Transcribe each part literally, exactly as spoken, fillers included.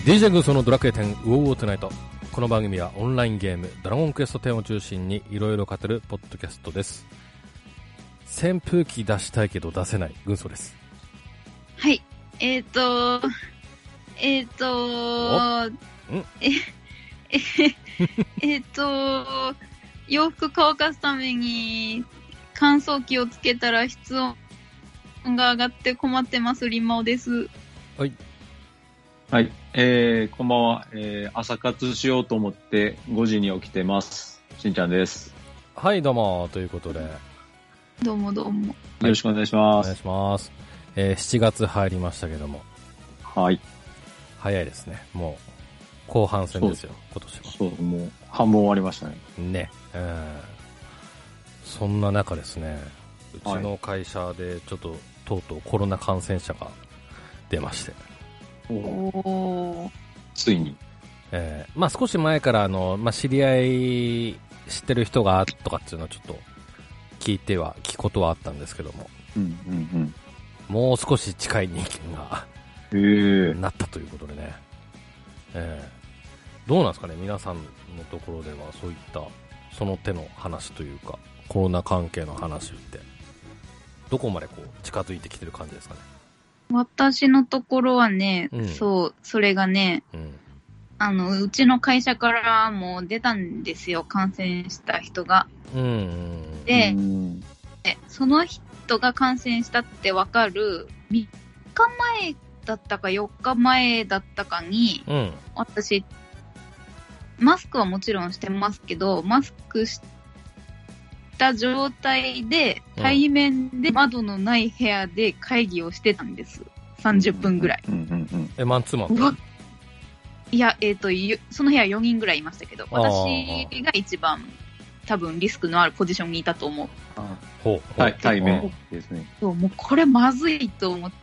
ディージェー 軍曹のドラクエテンウォーウォートゥナイト。この番組はオンラインゲームドラゴンクエストテンを中心にいろいろ語るポッドキャストです。扇風機出したいけど出せない軍曹です。 はい、えーとえーとえええーと洋服乾かすために乾燥機をつけたら室温が上がって困ってます。リンマオです。 はい。 はい、えー、こんばんは、えー。朝活しようと思ってごじに起きてます。しんちゃんです。 はい、どうもということで。 どうもどうも。よろしくお願いします。 お願いします。えー、しちがつ入りましたけども。 はい。 早いですね。もう後半戦ですよ。今年は。 そう、もう半分終わりましたね。 ね。うん。そんな中ですね。うちの会社でちょっと、はい、とうとうコロナ感染者が出まして。 おついに、 えー、まあ少し前からあの、まあ、知り合い知ってる人がとかっていうのはちょっと聞いては聞くことはあったんですけども、 うんうんうん、 もう少し近い人間がえー、 なったということでね、えー、どうなんですかね、皆さんのところではそういったその手の話というかコロナ関係の話ってどこまでこう近づいてきてる感じですかね。 私のところはね、 うん、 そう、それがね、うん、あの、うちの会社からも出たんですよ、感染した人が。 うんうん、 で、で、その人が感染したってわかるみっかまえだったかよっかまえだったかに、うん、私、マスクはもちろんしてますけど、マスクした状態で対面で窓のない部屋で会議をしてたんです。さんじゅっぷんぐらい。 え、マンツーマン？うわ、 いや、えっと、その部屋よにんぐらいいましたけど、私が一番多分リスクのあるポジションにいたと思う。 あほうほう、対面ですね。 そう、もうこれまずいと思って、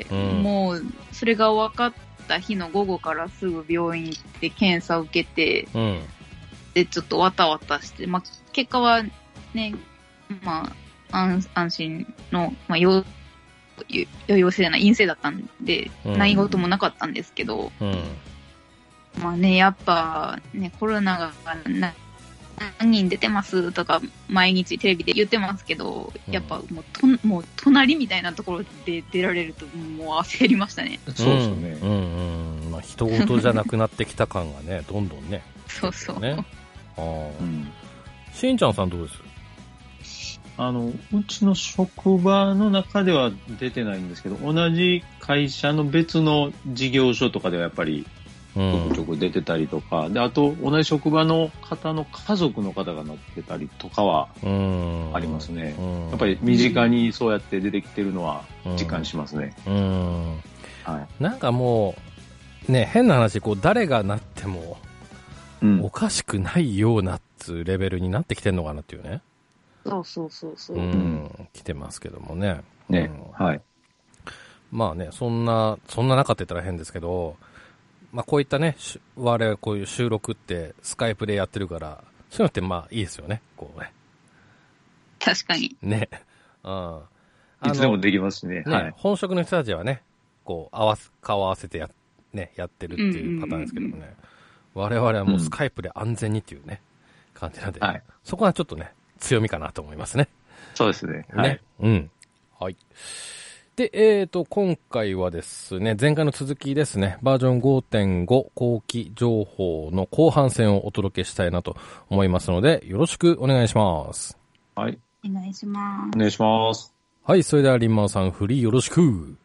うんうん、もうそれが分かった日の午後からすぐ病院行って検査を受けて、うん、で、ちょっとわたわたして、まあ、結果はね、まあ、安, 安心の、まあ、陽陽性じゃない、陰性だったんで、うん、何事もなかったんですけど、うん、まあね、やっぱね、コロナが何人出てますとか、毎日テレビで言ってますけど、やっぱもうと、もう隣みたいなところで出られると、もう焦りましたね。 そうですよね。 うんうんうん、まあ、人事じゃなくなってきた感がね、どんどんね。 そうそう。 ね、あ、うん、しんちゃんさんどうです？ あの、うちの職場の中では出てないんですけど、同じ会社の別の事業所とかではやっぱりちょくちょく出てたりとか、うん、で、あと同じ職場の方の家族の方がなってたりとかはありますね。うん、やっぱり身近にそうやって出てきてるのは実感しますね。うんうん、 はい、なんかもう、ね、変な話、こう誰がなってもおかしくないようなっつうレベルになってきてるのかなっていうね。 そうそうそうそう。 うん、来てますけどもね。 ね、うん、はい。 まあね、そんな、そんな中って言ったら変ですけど、まあこういったね、我々こういう収録ってスカイプでやってるから、そういうのってまあいいですよね、こうね。 確かに。 ね。うん。 いつでもできますしね。 ね、 はい。 本職の人たちはね、こう、合わす、顔合わせてや、ね、やってるっていうパターンですけどもね。うんうんうん、我々はもうスカイプで安全にっていうね、うん、感じなんで、はい、そこはちょっとね、強みかなと思いますね。 そうですね。はい。ね、 うん。はい。で、えーと、今回はですね、前回の続きですね、バージョン ごてんご 後期情報の後半戦をお届けしたいなと思いますので、よろしくお願いします。 はい。 お願いします。 お願いします。 はい、それではリンマオさん、フリーよろしく。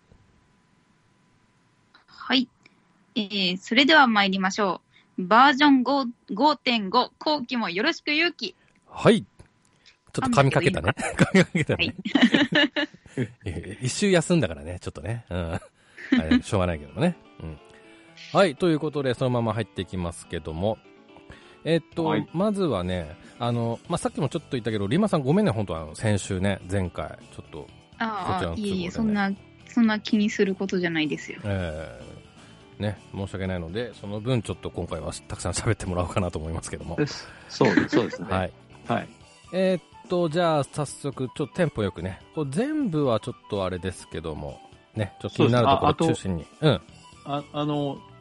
はい。えー、それでは参りましょう。バージョン ごてんご 後期もよろしくゆうき。 はい。ちょっと噛みかけたね。噛みかけたね。はい、一周休んだからね、ちょっとね。うん。しょうがないけどね。うん。はい、ということで、そのまま入っていきますけども。えー、っと、はい、まずはね、あの、まあ、さっきもちょっと言ったけど、リマさんごめんね、本当あの、先週ね、前回、ちょっと、こちらの都合で、ね。ああ、いいえ、そんな、そんな気にすることじゃないですよ。 えー、ね、申し訳ないので、その分ちょっと今回はたくさん喋ってもらおうかなと思いますけども。 そうです、そうですね。 はい。 はい。 えー、っと、じゃあ、早速、ちょっとテンポよくね、これ全部はちょっとあれですけども、ね、ちょっと気になるところを中心に。うん。 あ、あの、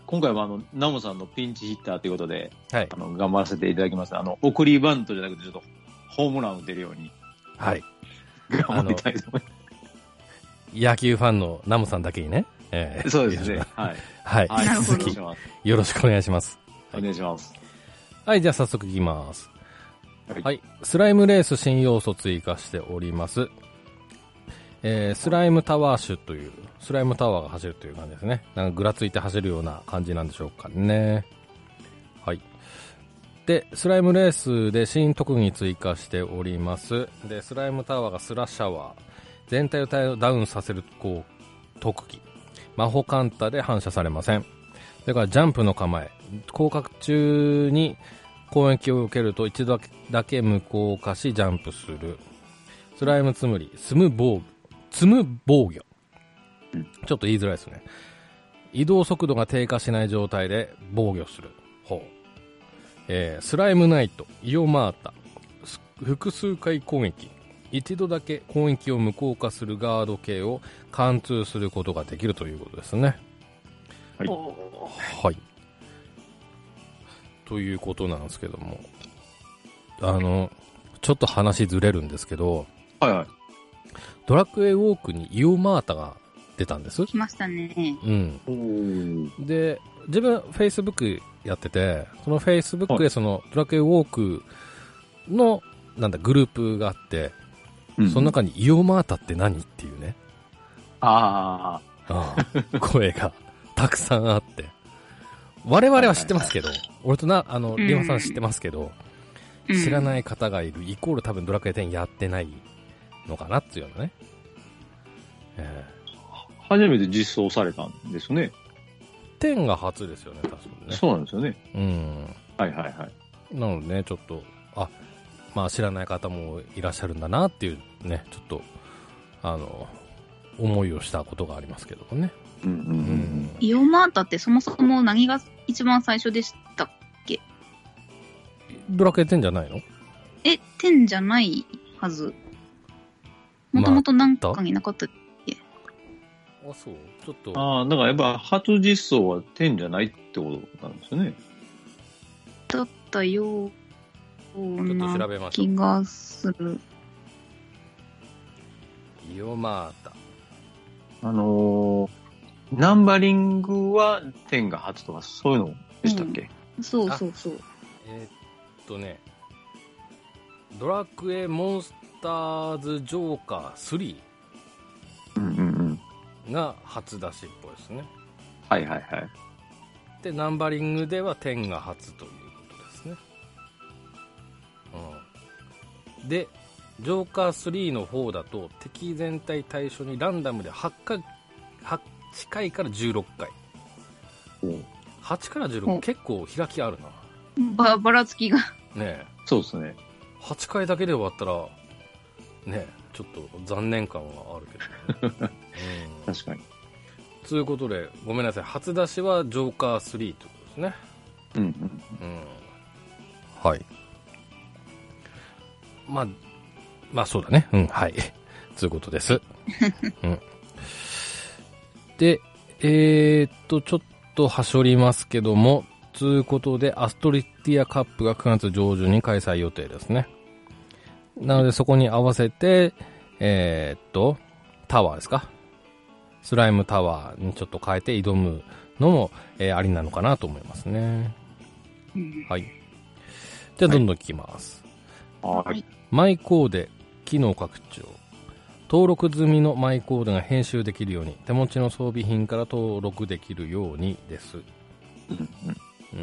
今回はあの、ナモさんのピンチヒッターということで、 はい。 あの、頑張らせていただきます。あの、送りバントじゃなくて、ちょっと、ホームラン打てるように。 はい。 頑張りたいと思います。 野球ファンのナモさんだけにね。 えー、そうですね。はい。 はい。引き続き、よろしくお願いします。 お願いします。 はい、じゃあ早速いきます。はい、はい。スライムレース新要素追加しております。えー、スライムタワーシュという、スライムタワーが走るという感じですね。なんかぐらついて走るような感じなんでしょうかね。はい。で、スライムレースで新特技追加しております。で、スライムタワーがスラシャワー。全体をダウンさせる、こう、特技。魔法カンタで反射されません。だからジャンプの構え。降格中に攻撃を受けると一度だけ無効化しジャンプする。スライムつむり、スム防御。積む防御。ちょっと言いづらいですね。移動速度が低下しない状態で防御する。ほう。えー、スライムナイト、イオマータ、複数回攻撃。一度だけ攻撃を無効化するガード系を貫通することができるということですね。はい。はい。ということなんですけども。あの、ちょっと話ずれるんですけど。 はいはい。 ドラクエウォークにイオマータが出たんです。 来ましたね。 うん。で、自分、Facebook やってて、その Facebook でそのドラクエウォークの、なんだ、グループがあって、うん、その中にイオマータって何っていうね。 ああ。声がたくさんあって。我々は知ってますけど、はいはいはい、俺とな、あの、リマさん知ってますけど、うん、知らない方がいる、イコール多分ドラクエテンやってないのかなっていうのね。えー、初めて実装されたんですね。 テンが初ですよね、確かにね。 そうなんですよね。 うん。 はいはいはい。 なのでね、ちょっと、あ、まあ知らない方もいらっしゃるんだなっていうね、ちょっと、あの、思いをしたことがありますけどもね。 うんうんうんうん。 イオマータってそもそも何が一番最初でしたっけ？ ドラクエテンじゃないの？ え、テンじゃないはず。もともとなんかになかったっけ？ あ、そう。ちょっと。 ああ、だからやっぱ初実装はテンじゃないってことなんですよね。 だったような気がする。 イオマータ。 あのー、ナンバリングはテンが初とかそういうのでしたっけ？ うん、そうそうそう。 えー、っとね、ドラクエモンスターズジョーカースリー、うんうんうん、が初出しっぽいですね。 はいはいはい。 で、ナンバリングではテンが初ということですね。うん、で、ジョーカースリーの方だと敵全体対象にランダムではちかい、はちかいからじゅうろっかい。はちからじゅうろっかい、結構開きあるな。 ば、ばらつきが。 ねえ。 そうですね。 はちかいだけで終わったら、ねえ、ちょっと残念感はあるけど、ね。 うん、確かに。 ということで、ごめんなさい。初出しはジョーカースリーということですね。 うんうん。 うん。はい。まあ、まあそうだね。うん、はい。ということです。うん、で、えー、っと、ちょっとはしょりますけども、ということで、アストリティアカップがくがつ上旬に開催予定ですね。なのでそこに合わせて、えー、っと、タワーですか。スライムタワーにちょっと変えて挑むのも、えー、ありなのかなと思いますね。 うん、 はい。じゃあどんどん聞きます。 はい。 マイコーデ機能拡張。登録済みのマイコーデが編集できるように、手持ちの装備品から登録できるようにです。 うんうん。 うん。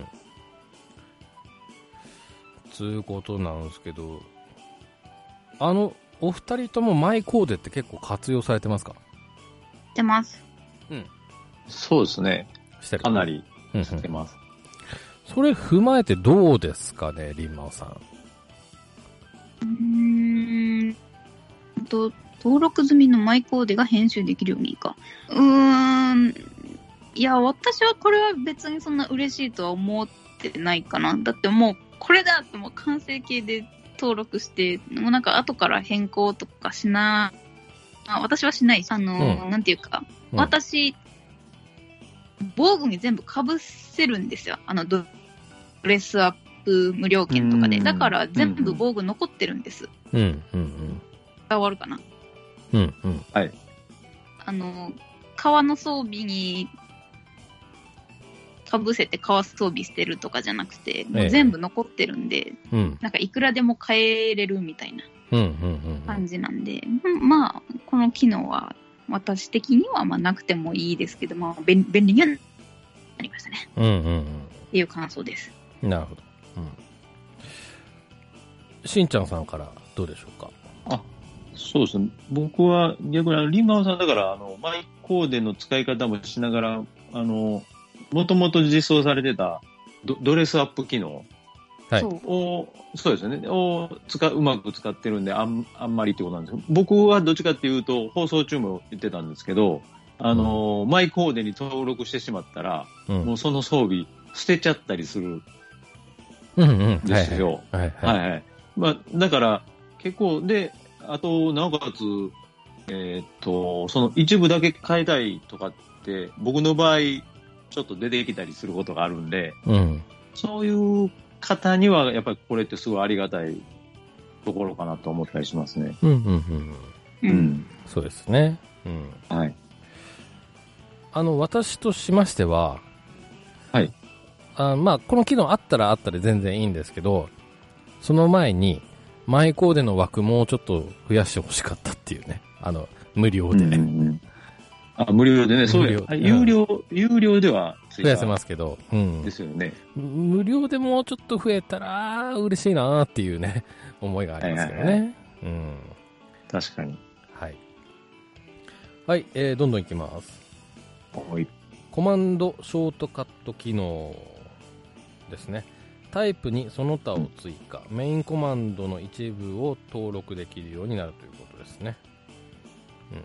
つうことなんですけど、あの、お二人ともマイコーデって結構活用されてますか？ してます。 うん。 そうですね。 してる。 かなりしてます。 うんうん、それ踏まえてどうですかね、リンマオさん。 うーんと、登録済みのマイコーデが編集できるようにか。うーん。いや、私はこれは別にそんな嬉しいとは思ってないかな。だってもう、これだってもう完成形で登録して、もうなんか後から変更とかしな、あ、私はしない。あの、うん、なんていうか、うん、私防具に全部被せるんですよ。あのドレスアップ無料券とかで。だから全部防具残ってるんです。 うんうんうん。 伝わるかな？ うんうん。 はい。 あの、革の装備に被せて革装備してるとかじゃなくて、もう全部残ってるんで、ええ、なんかいくらでも変えれるみたいな感じなんで、うんうんうん、まあ、この機能は私的にはまあなくてもいいですけど、まあ、便, 便利にはなりましたね。 うんうんうん。 っていう感想です。 なるほど。うん。しんちゃんさんからどうでしょうか。 あ、そうですね。僕は逆にあのリンマオさんだからあのマイコーデの使い方もしながら、あのもともと実装されてた ド, ドレスアップ機能を、そうですね、を使うまく使ってるんであん、あんまりってことなんですけど、僕はどっちかっていうと、放送中も言ってたんですけど、あの、うん、マイコーデに登録してしまったら、うん、もうその装備捨てちゃったりするんですよ。はいはい。まあ、だから、結構、で、あと、なおかつ、えー、っと、その一部だけ変えたいとかって、僕の場合、ちょっと出てきたりすることがあるんで、うん、そういう方にはやっぱりこれってすごいありがたいところかなと思ったりしますね。 うんうんうんうん。うん、そうですね。うん。はい。あの私としましては、 はい。 あまあこの機能あったらあったで全然いいんですけど、その前にマイコーデの枠もうちょっと増やしてほしかったっていうね。あの無料で。うんうん、 あ、無料でね、そういう、有料、うん、有料では増やせますけど、うん。 ですよね。 無料でもうちょっと増えたら、嬉しいなっていうね、思いがありますけどね。はいはいはい、うん。 確かに。 はい。はい、えー、どんどんいきます。 はい。 コマンドショートカット機能ですね。タイプにその他を追加、うん、メインコマンドの一部を登録できるようになるということですね。うん。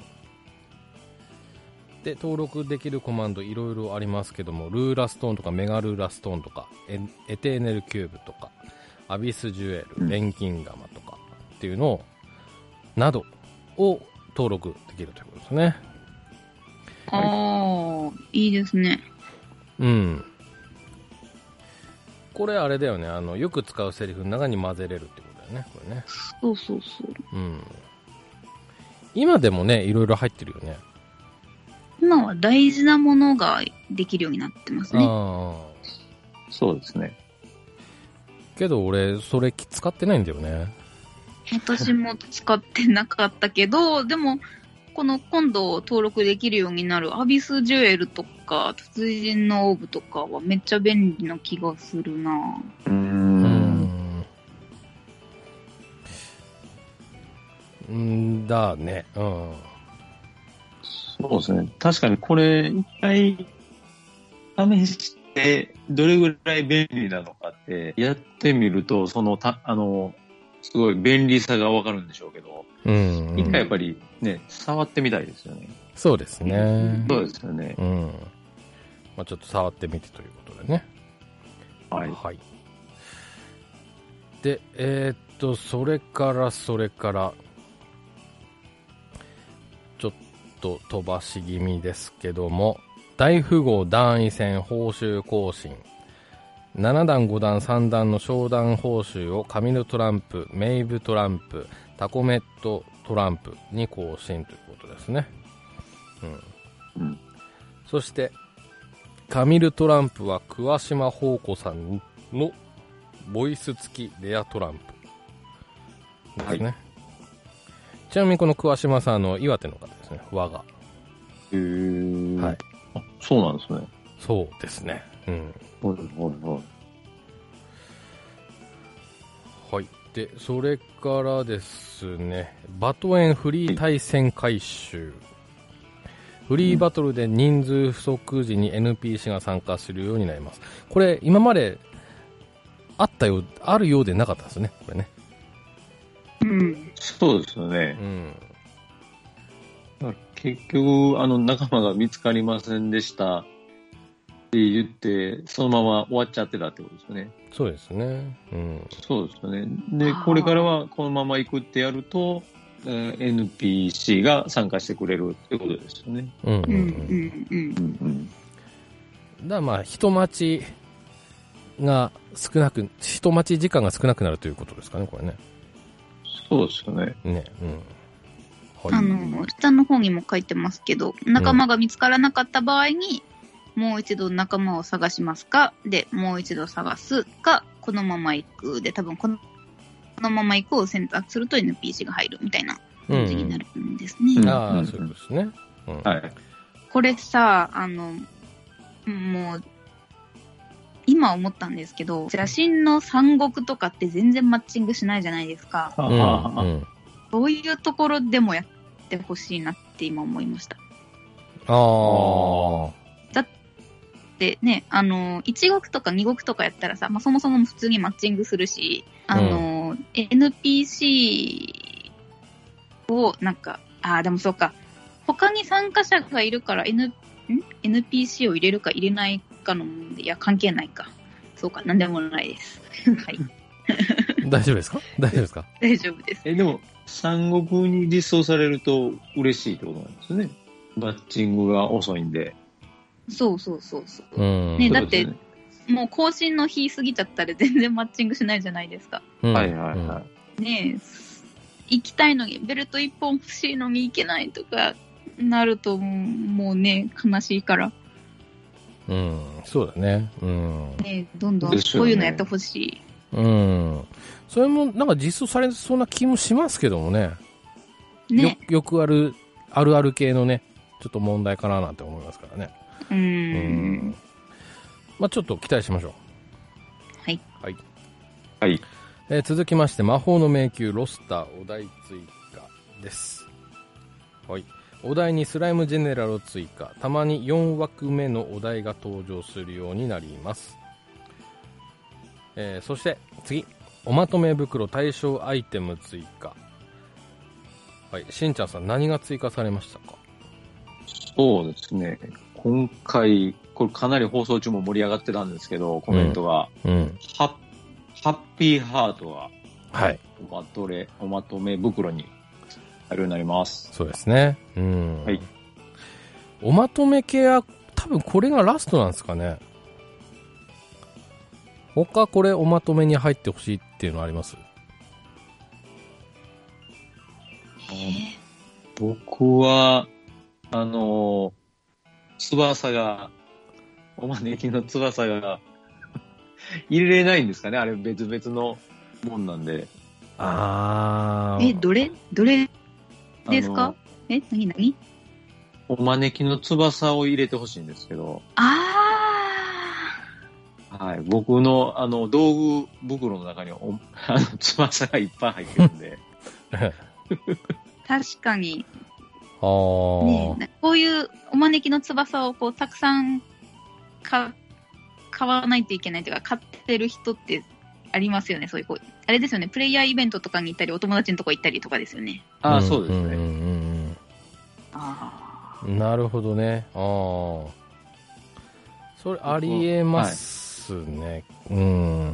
で登録できるコマンドいろいろありますけども、ルーラストーンとかメガルーラストーンとか エ, エテーネルキューブとかアビスジュエル、錬金釜とかっていうのをなどを登録できるということですね。 ああ、いいですね。 うん。これあれだよね、あのよく使うセリフの中に混ぜれるってことだよね、これね。 そうそうそう。 うん。今でもね、いろいろ入ってるよね。 今は大事なものができるようになってますね。 あそうですね。 けど俺、それ使ってないんだよね。 私も使ってなかったけど、でも、この今度登録できるようになるアビスジュエルとか、達人のオーブとかはめっちゃ便利な気がするな。 うーん。 うん。だね。うん。 そうですね。確かにこれ、一回試して、どれぐらい便利なのかって、やってみると、その、た、あの、すごい便利さがわかるんでしょうけど、 うん、うん。 一回やっぱりね、触ってみたいですよね。 そうですね。 そうですよね。 うん。まあちょっと触ってみてということでね。 はい。 はい。で、えー、っと、それから、それから、ちょっと飛ばし気味ですけども、大富豪段位戦報酬更新、なな段ご段さん段の商談報酬を紙のトランプ、メイブトランプ、タコメットトランプに更新ということですね。うん。うん、そしてカミルトランプは桑島宝子さんのボイス付きレアトランプですね。はい、ちなみにこの桑島さんの岩手の方ですね。我が。 へー。 はい。 あ、そうなんですね。 そうですね。うん。 はいはいはい。 はい。で、それからですね、バトエンフリー対戦回収。フリーバトルで人数不足時に エヌピーシー が参加するようになります。これ、今まであったよう、あるようでなかったですね、これね。 うん。 そうですよね。 うん。 結局、あの、仲間が見つかりませんでしたって言って、そのまま終わっちゃってたってことですよね。 そうですね。うん。 そうですよね。で、これからはこのまま行くってやると、えー、エヌピーシー が参加してくれるってことですよね。 うんうんうん。 うんうんうん。 だからまあ、人待ちが少なく、人待ち時間が少なくなるということですかね、これね。 そうですよね。 ね、うん。はい、 あの、下の方にも書いてますけど、仲間が見つからなかった場合に、うん、もう一度仲間を探しますかで、もう一度探すか、このまま行くで、多分この、このまま行くを選択すると エヌピーシー が入るみたいな感じになるんですね。 うんうん、ああ、そういうことですね。うん、 はい。 これさ、あの、もう、今思ったんですけど、写真の三国とかって全然マッチングしないじゃないですか。 うんうん、 そういうところでもやってほしいなって今思いました。 ああ。 だってね、あの、一国とか二国とかやったらさ、まあ、そもそも普通にマッチングするし、あの、うん、エヌピーシー をなんか、ああ、でもそうか、他に参加者がいるから、N、ん エヌピーシー を入れるか入れないかの問題、いや、関係ないか。そうか、なんでもないです。はい。 大丈夫ですか大丈夫ですか大丈夫です。 え、でも、三国に実装されると嬉しいってことなんですよね。バッチングが遅いんで。 そうそうそうそう。 うんね、だって、ね、もう更新の日過ぎちゃったら全然マッチングしないじゃないですか。 うん、はいはいはい。 ねえ、行きたいのに、ベルト一本欲しいのに行けないとかなると、もうね、悲しいから。 うん、そうだね。うん。 ね、どんどんこういうのやってほしい。 うん。それもなんか実装されそうな気もしますけどもね。 ね。 よ、よくある、あるある系のね、ちょっと問題かななんて思いますからね。 うーん。うんまあちょっと期待しましょう。 はい。 はい。 はい。 えー、続きまして、魔法の迷宮ロスターお題追加です。はい。お題にスライムジェネラルを追加。たまによん枠目のお題が登場するようになります。えー、そして次、おまとめ袋対象アイテム追加。はい、しんちゃんさん何が追加されましたか？ そうですね。今回、これかなり放送中も盛り上がってたんですけど、コメントが。うんうん、ハ, ハッピーハートが、 はい。 おまとめ、おまとめ袋にあるようになります。 そうですね。うん。 はい。 おまとめ系は多分これがラストなんですかね。他これおまとめに入ってほしいっていうのあります？ 僕は、あの、翼が、お招きの翼が入れれないんですかね、あれ別々のもんなんで。 あー。え、どれどれですか？え、なになに？ お招きの翼を入れてほしいんですけど。 あー。はい。僕の、あの、道具袋の中におあの翼がいっぱい入ってるんで。 確かに。 あー。 ね、こういうお招きの翼をこうたくさんか買わないといけないというか、買ってる人ってありますよね。そういうこう、あれですよね。プレイヤーイベントとかに行ったり、お友達のとこ行ったりとかですよね。 ああ、そうですね。うんうんうんうん、あなるほどね。ああ。それありえますね。はい、うん。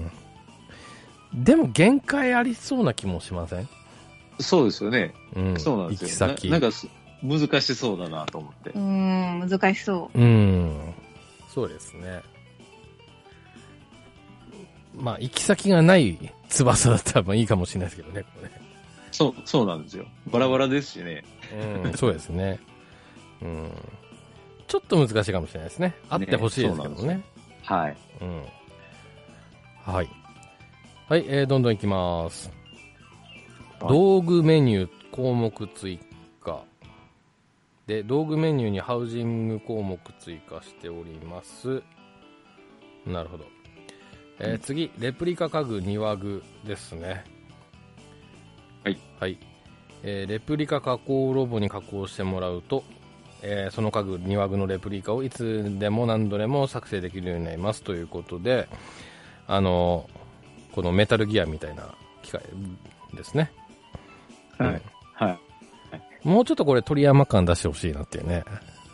でも限界ありそうな気もしません？ そうですよね。うん。そうなんですよ。 行き先。 な、なんか難しそうだなと思って。 うーん、難しそう。 うん。そうですね。まあ、行き先がない翼だったらまあいいかもしれないですけどね、これね。 そう、そうなんですよ。バラバラですしね。 うん、そうですね。うん。ちょっと難しいかもしれないですね。あってほしいですけどもね。 はい。 うん。はい。はい、えー、どんどんいきます。道具メニュー項目追加。で、道具メニューにハウジング項目追加しております。なるほど。えー、次、レプリカ家具庭具ですね。 はい。 はい。えー、レプリカ加工ロボに加工してもらうと、えー、その家具庭具のレプリカをいつでも何度でも作成できるようになりますということで、あのー、このメタルギアみたいな機械ですね。 はい。うん、はい。 もうちょっとこれ鳥山感出してほしいなっていうね。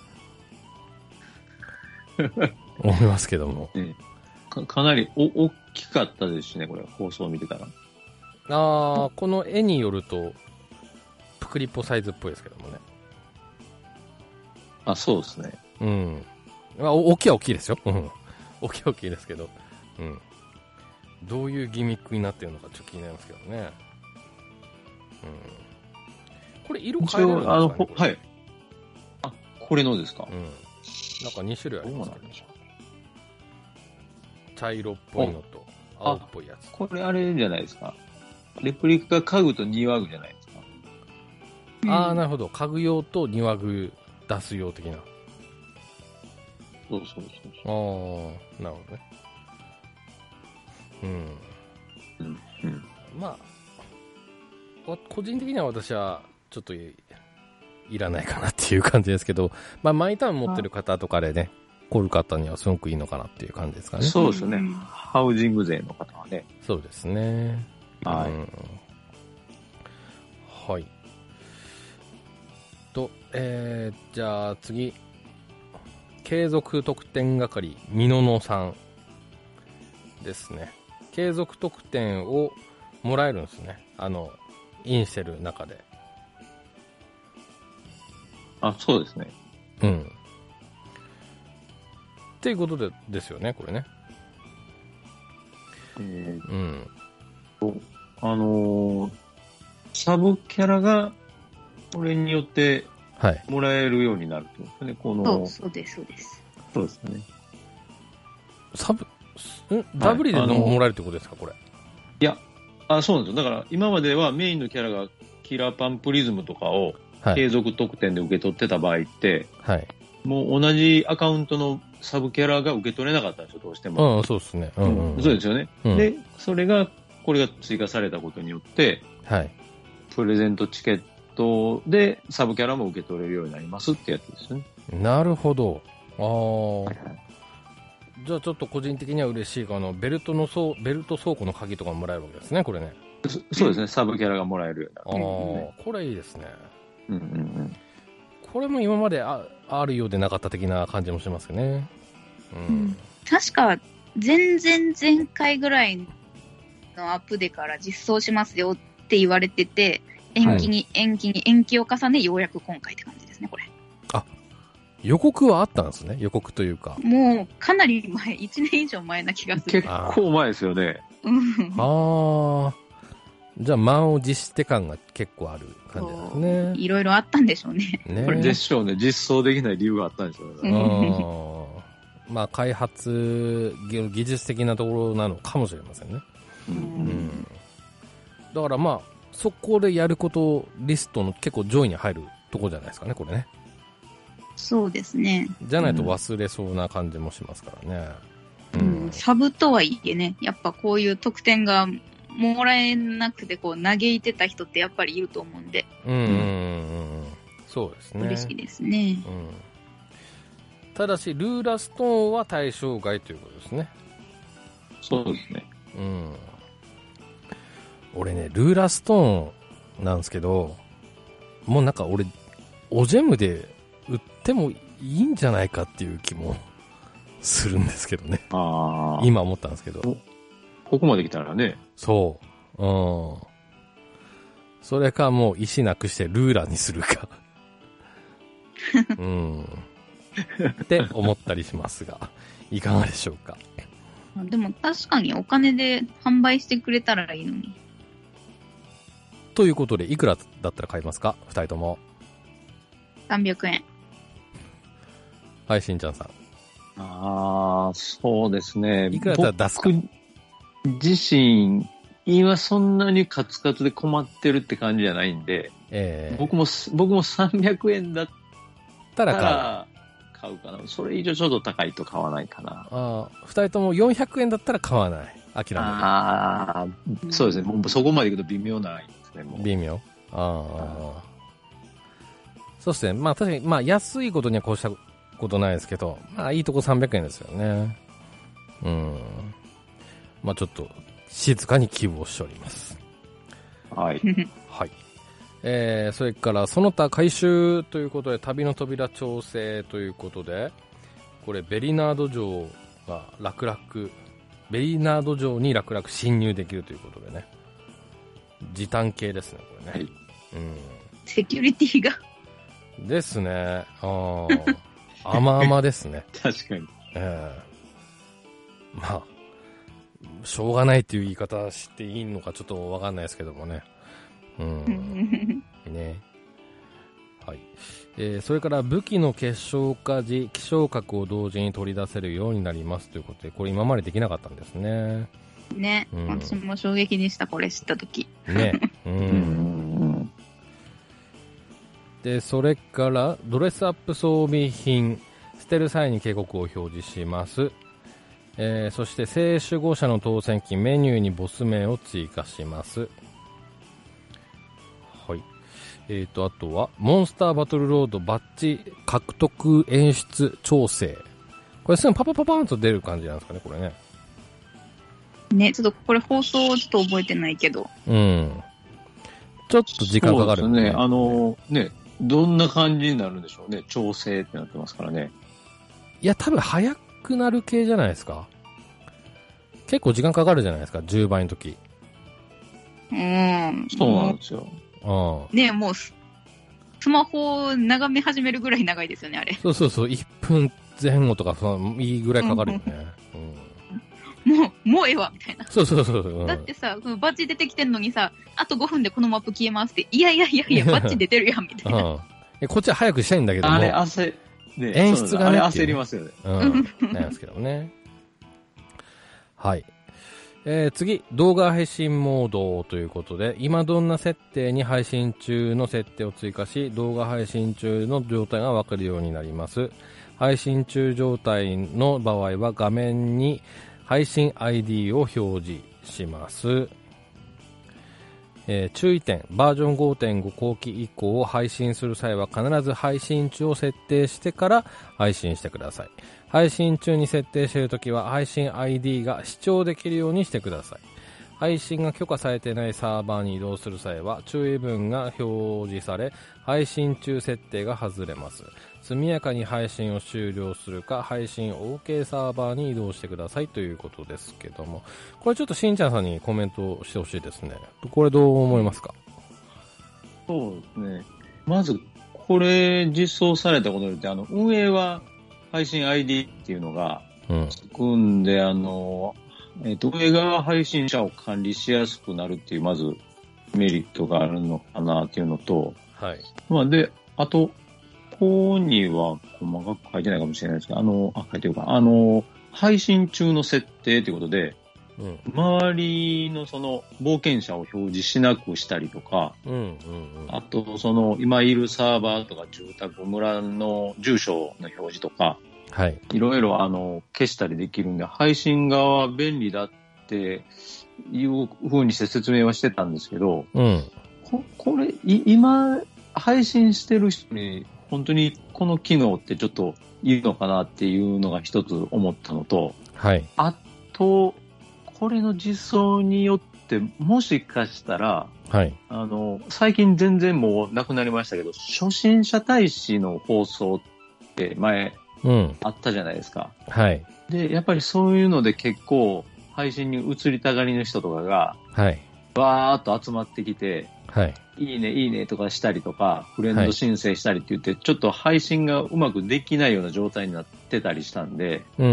思いますけども。 うんか, かなりお大きかったですしね、これ、放送を見てたら。 ああ、この絵によると、プクリポサイズっぽいですけどもね。 あ、そうですね。 うん。 まあ、大きいは大きいですよ。うん。大きいは大きいですけど。うん。どういうギミックになってるのかちょっと気になりますけどね。うん。これ色変えれるんですかね？ あの、はい。あ、これのですか？ うん。なんかに種類ありますけど。 どうなんでしょう。 茶色っぽいのと青っぽいやつ。 これあれじゃないですか。レプリカ家具と庭具じゃないですか。 ああ、なるほど。家具用と庭具出す用的な。 そうそうそうそう。 ああ、なるほどね。うん。 うん。うん。 まあ、個人的には私はちょっと い, いらないかなっていう感じですけど、まあ、マイターン持ってる方とかでね、来る方にはすごくいいのかなっていう感じですかね。 そうですね。ハウジング税の方はね。 そうですね。 はい。 うん、はい。と、えー、じゃあ次。継続特典係、みののさんですね。継続特典をもらえるんですね。あの、インしてる中で。 あ、そうですね。 うん。っていうことで、ですよね、これね。 えー、 うん。 あのー、サブキャラが、これによって、はい。もらえるようになるってことですね、この。 そう、そうです、そうです。 そうですね。 サブ、んダブリでもらえるってことですか、これ。 いや、あ、そうなんですよ。だから、今まではメインのキャラがキラーパンプリズムとかを、継続特典で受け取ってた場合って、はい。もう同じアカウントのサブキャラが受け取れなかったんですよ、どうしても。 うん、そうですね。うんうんうん、 そうですよね、うん。で、それが、これが追加されたことによって、はい。プレゼントチケットでサブキャラも受け取れるようになりますってやつですね。 なるほど。ああ、はいはい。じゃあちょっと個人的には嬉しいかな。ベルトの倉ベルト倉庫の鍵とかももらえるわけですね、これね。 そ, そうですね、サブキャラがもらえるようになる、ね。ああ、これいいですね。 うんうんうん。 これも今まで あ, あるようでなかった的な感じもしますね。 うん。うん、確か、前々前回ぐらいのアップデから実装しますよって言われてて、延期に延期に延期を重ね、ようやく今回って感じですね、これ。 あ、予告はあったんですね、予告というか。 もう、かなり前、いちねん以上前な気がする。 結構前ですよね。 ああ。じゃあ、満を持して感が結構ある感じですね。 いろいろあったんでしょうね。 ね、これでしょうね。実装できない理由があったんでしょうね。うん、まあ、開発、技術的なところなのかもしれませんね。うんうん、だからまあ、そこでやることリストの結構上位に入るところじゃないですかね、これね。 そうですね。 じゃないと忘れそうな感じもしますからね。 うんうん、サブとはいえね、やっぱこういう特典がもらえなくてこう嘆いてた人ってやっぱりいると思うんで。 うんうんうん。そうですね。 嬉しいですね。 うん。ただし、ルーラストーンは対象外ということですね。 そうですね。 うん。俺ね、ルーラストーンなんですけど、もうなんか俺、オジェムで売ってもいいんじゃないかっていう気もするんですけどね。ああ。今思ったんですけど。 ここまで来たらね。 そう。うん。それかもう石なくしてルーラーにするか。うん。って思ったりしますが、いかがでしょうか。 でも確かにお金で販売してくれたらいいのに。 ということで、いくらだったら買いますか、二人とも。 さんびゃくえん。 はい、しんちゃんさん。 ああ、そうですね。 いくらだったら出すか。 僕自身、今そんなにカツカツで困ってるって感じじゃないんで、えー、僕も、僕もさんびゃくえんだったら買うかな。それ以上ちょっと高いと買わないかな。 ああ、二人ともよんひゃくえんだったら買わない。諦める。 ああ、そうですね。もうそこまでいくと微妙ないですね。もう微妙。ああ。そうですね。まあ確かに、まあ安いことにはこうしたことないですけど、まあいいとこさんびゃくえんですよね。うん。まあちょっと静かに希望しております。 はい。 はい。えー、それからその他回収ということで、旅の扉調整ということで、これベリナード城が楽々、ベリナード城に楽々侵入できるということでね。時短系ですね、これね。はい。うん。 セキュリティが。 ですね。あ甘々ですね。 確かに。 ええー、まあ、しょうがないっていう言い方していいのかちょっとわかんないですけどもね。うん。ね。はい。えー、それから武器の結晶化時、希少核を同時に取り出せるようになりますということで、これ今までできなかったんですね。 ね。うん、私も衝撃でした、これ知ったとき。 ね。うん。で、それから、ドレスアップ装備品、捨てる際に警告を表示します。えー、そして、聖守護者の当選機、メニューにボス名を追加します。はい。えーと、あとは、モンスターバトルロードバッジ獲得演出調整。これすぐパパパパーンと出る感じなんですかね、これね。 ね、ちょっとこれ放送ちょっと覚えてないけど。 うん。ちょっと時間かかる、 ね。そうですね。あの、ね、どんな感じになるんでしょうね。調整ってなってますからね。 いや、多分早くなる系じゃないですか。結構時間かかるじゃないですか、じゅうばいの時。 うん。 そうなんですよ。 うん。 ね、もうス、スマホを眺め始めるぐらい長いですよね、あれ。 そうそうそう、いっぷんぜん後とか、そのいいぐらいかかるよね。 うん、もう、もうええわ、みたいな。 そうそうそう。うん、 だってさ、そのバッジ出てきてんのにさ、あとごふんでこのマップ消えますって、いやいやいやいや、バッジ出てるやん、みたいな。 うん、こっちは早くしたいんだけども。 あれ、焦、ね、 演出がね。 あれ焦りますよね。 うん。なんですけどね。はい。えー、次、動画配信モードということで、今どんな設定に配信中の設定を追加し、動画配信中の状態がわかるようになります。配信中状態の場合は画面に配信 アイディー を表示します。えー、注意点、バージョン ごてんご 後期以降を配信する際は必ず配信中を設定してから配信してください。配信中に設定しているときは配信 アイディー が視聴できるようにしてください。配信が許可されていないサーバーに移動する際は注意文が表示され、配信中設定が外れます。速やかに配信を終了するか、配信 OK サーバーに移動してくださいということですけども、これちょっとしんちゃんさんにコメントしてほしいですね。これどう思いますか？ そうですね。まず、これ実装されたことによって、あの、運営は配信 アイディー っていうのがつくんで、うん、あの、えっと、運営側配信者を管理しやすくなるっていう、まずメリットがあるのかなっていうのと、 はい。 まあ、で、あと、ここには細かく書いてないかもしれないですけど、あの、あ、書いてるか、あの、配信中の設定ということで、うん、周りのその冒険者を表示しなくしたりとか、うんうんうん、あとその今いるサーバーとか住宅村の住所の表示とか、はい、いろいろあの消したりできるんで、配信側は便利だっていう風にして説明はしてたんですけど、うん、こ, これ今配信してる人に本当にこの機能ってちょっといるのかなっていうのが一つ思ったのと、はい、あとこれの実装によってもしかしたら、はい、あの最近全然もうなくなりましたけど、初心者大使の放送って前、うん、あったじゃないですか。はい。で、やっぱりそういうので結構配信に移りたがりの人とかが、はい。バーっと集まってきて、はい。いいね、いいねとかしたりとか、フレンド申請したりって言って、はい、ちょっと配信がうまくできないような状態になってたりしたんで、うん。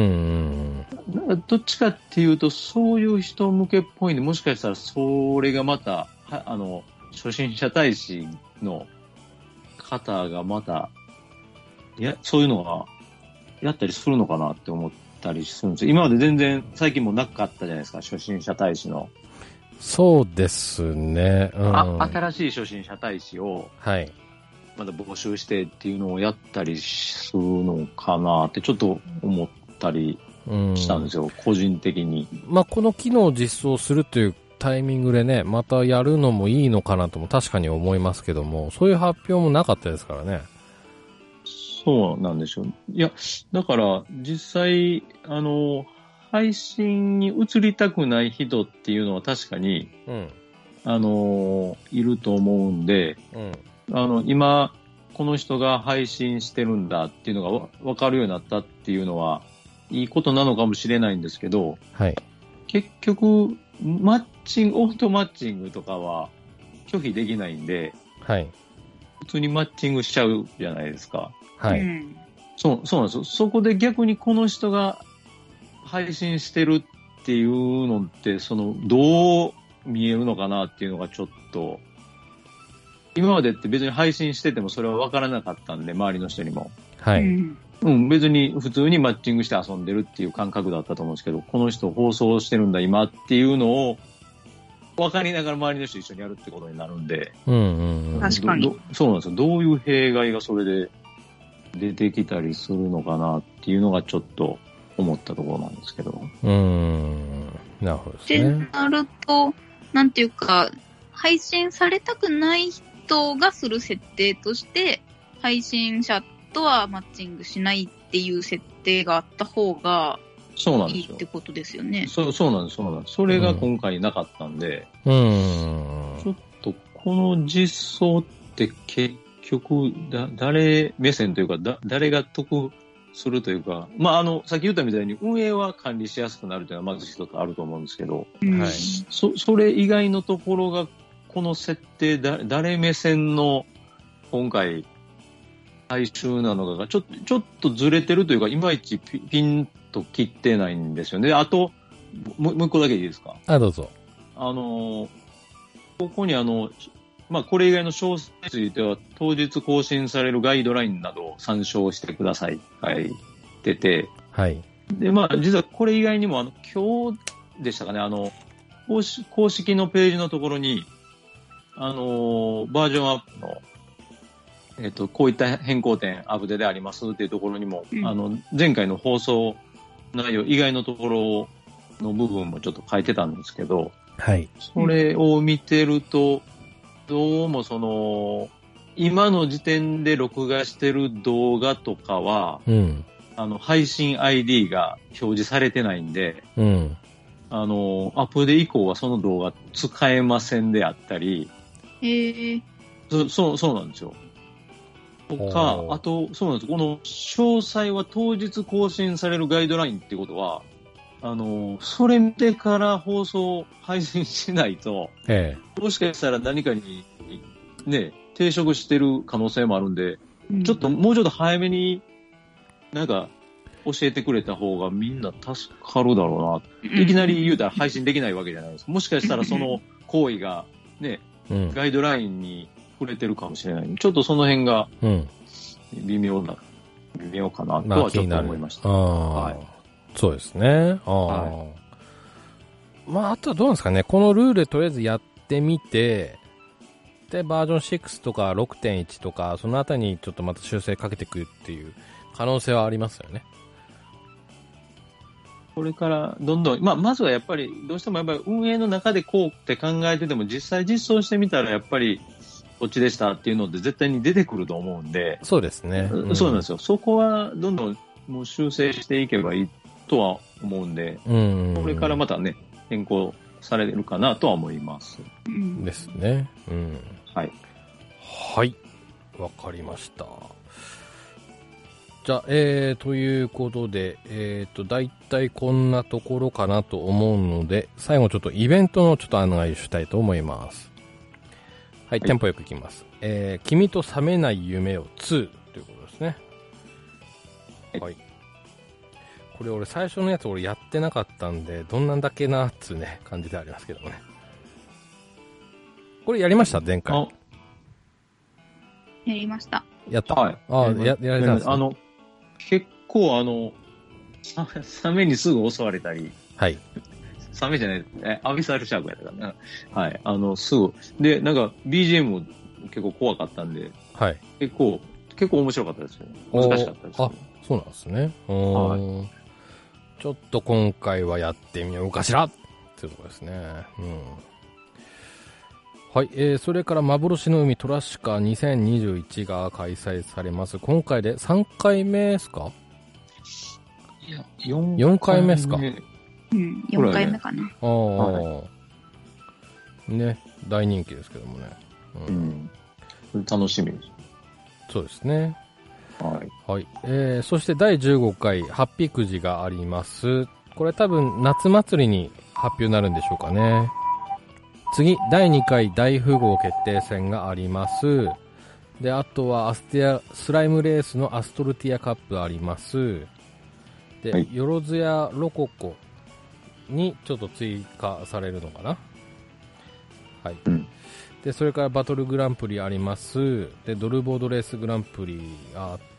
どっちかっていうと、そういう人向けっぽいんで、もしかしたらそれがまた、あの、初心者大使の方がまた、いや、そういうのが、やったりするのかなって思ったりするんですよ。今まで全然最近もなかったじゃないですか、初心者大使の。 そうですね。 うん、あ新しい初心者大使を、はい。まだ募集してっていうのをやったりするのかなってちょっと思ったりしたんですよ、うん、個人的に。 まあ、この機能を実装するというタイミングでね、またやるのもいいのかなとも確かに思いますけども、そういう発表もなかったですからね。 そうなんでしょう。いや、だから、実際、あの、配信に移りたくない人っていうのは確かに、うん、あの、いると思うんで、うん、あの、今、この人が配信してるんだっていうのがわ分かるようになったっていうのは、いいことなのかもしれないんですけど、はい、結局、マッチング、オートマッチングとかは拒否できないんで、はい、普通にマッチングしちゃうじゃないですか。はい。 そう、そうなんですよ。そこで逆にこの人が配信してるっていうのって、その、どう見えるのかなっていうのがちょっと、今までって別に配信しててもそれは分からなかったんで、周りの人にも。 はい。 うん、別に普通にマッチングして遊んでるっていう感覚だったと思うんですけど、この人放送してるんだ今っていうのを分かりながら周りの人一緒にやるってことになるんで、 うんうんうん、 確かに。 そうなんですよ。どういう弊害がそれで出てきたりするのかなっていうのがちょっと思ったところなんですけど。 うーん、なるほどですね。 ってなると、なんていうか、配信されたくない人がする設定として、配信者とはマッチングしないっていう設定があった方がいいってことですよね。 そう、そうなんです、そうなんです。それが今回なかったんで、 うん、 ちょっとこの実装って結局だ、誰目線というか、だ誰が得するというか、まあ、あの、さっき言ったみたいに運営は管理しやすくなるというのはまず一つあると思うんですけど、 うんはい、そそれ以外のところが、この設定だ、誰目線の今回、最終なのかがちょっと、ちょっとずれてるというか、いまいちピ、ピンと切ってないんですよね。あと、もう一個だけいいですか？ あ、どうぞ。 あの、ここにあの、まあ、これ以外の詳細については、当日更新されるガイドラインなどを参照してください。書いてて。 はい。 で、まあ、実はこれ以外にも、あの、今日でしたかね、あの、公式、公式のページのところに、あの、バージョンアップの、えっと、こういった変更点、アップデートでありますっていうところにも、うん、あの、前回の放送内容以外のところの部分もちょっと書いてたんですけど、 はい。 それを見てると、どうもその、今の時点で録画してる動画とかは、うん、あの、配信 アイディー が表示されてないんで、うん、あの、アップデ以降はその動画使えませんであったり、 へー。 そ、そう、そうなんですよ。とか、あと、そうなんです。この詳細は当日更新されるガイドラインってことは、あの、それ見てから放送、配信しないと、ええ、もしかしたら何かに、ね、抵触してる可能性もあるんで、うん、ちょっと、もうちょっと早めに、なんか、教えてくれた方がみんな助かるだろうな。うん、いきなり言うたら配信できないわけじゃないです。もしかしたらその行為が、ね、うん、ガイドラインに触れてるかもしれない。ちょっとその辺が、微妙な、微妙かなとはちょっと思いました。 まあ、はい。そうですね。あ、はい、まあ、あとはどうなんですかね。このルールとりあえずやってみて、で、バージョンシックスとか ろくてんいち とか、そのあたりにちょっとまた修正かけていくっていう可能性はありますよね。 これからどんどん、まあ、まずはやっぱり、どうしてもやっぱり運営の中でこうって考えてても、実際実装してみたらやっぱり、こっちでしたっていうのって絶対に出てくると思うんで。 そうですね。 うん、そうなんですよ。そこはどんどんもう修正していけばいいとは思うんで、うんこれからまたね、変更されるかなとは思います。 ですね。うん。 はい。 はい。わかりました。じゃあ、えー、ということで、えーと、だいたいこんなところかなと思うので、最後ちょっとイベントのちょっと案内したいと思います。はい、はい、テンポよくいきます。えー、君と覚めない夢をツーということですね。はい。はい、これ俺最初のやつ俺やってなかったんで、どんなんだっけなーっつうね、感じでありますけどもね。これやりました前回。 やりました。 やった。 はい。 ああ、や、やられたんですか？ あの、結構あの、サメにすぐ襲われたり。 はい。 サメじゃない、え、アビサルシャークやったかな。はい。あの、すぐ。で、なんか ビージーエム も結構怖かったんで。 はい。 結構、結構面白かったですよ。難しかったです、ね。 あ、そうなんですね。はい。ちょっと今回はやってみようかしらっていうところですね。うん。はい、えー、それから幻の海トラシカにせんにじゅういちが開催されます。今回でさんかいめですか？ いや、よんかいめ。 よんかいめですか？ うん、よんかいめかな。 ああ、はい、ね、大人気ですけどもね。 うん。うん、楽しみです。 そうですね。 はい。 はい。えー、そしてだいじゅうごかいハッピーくじがあります。これ多分夏祭りに発表になるんでしょうかね。次、だいにかい大富豪決定戦があります。 で、あとはアステア、スライムレースのアストルティアカップあります。で、はい、よろずやロココにちょっと追加されるのかな。はい。うん、で、それからバトルグランプリあります。で、ドルボードレースグランプリがあって、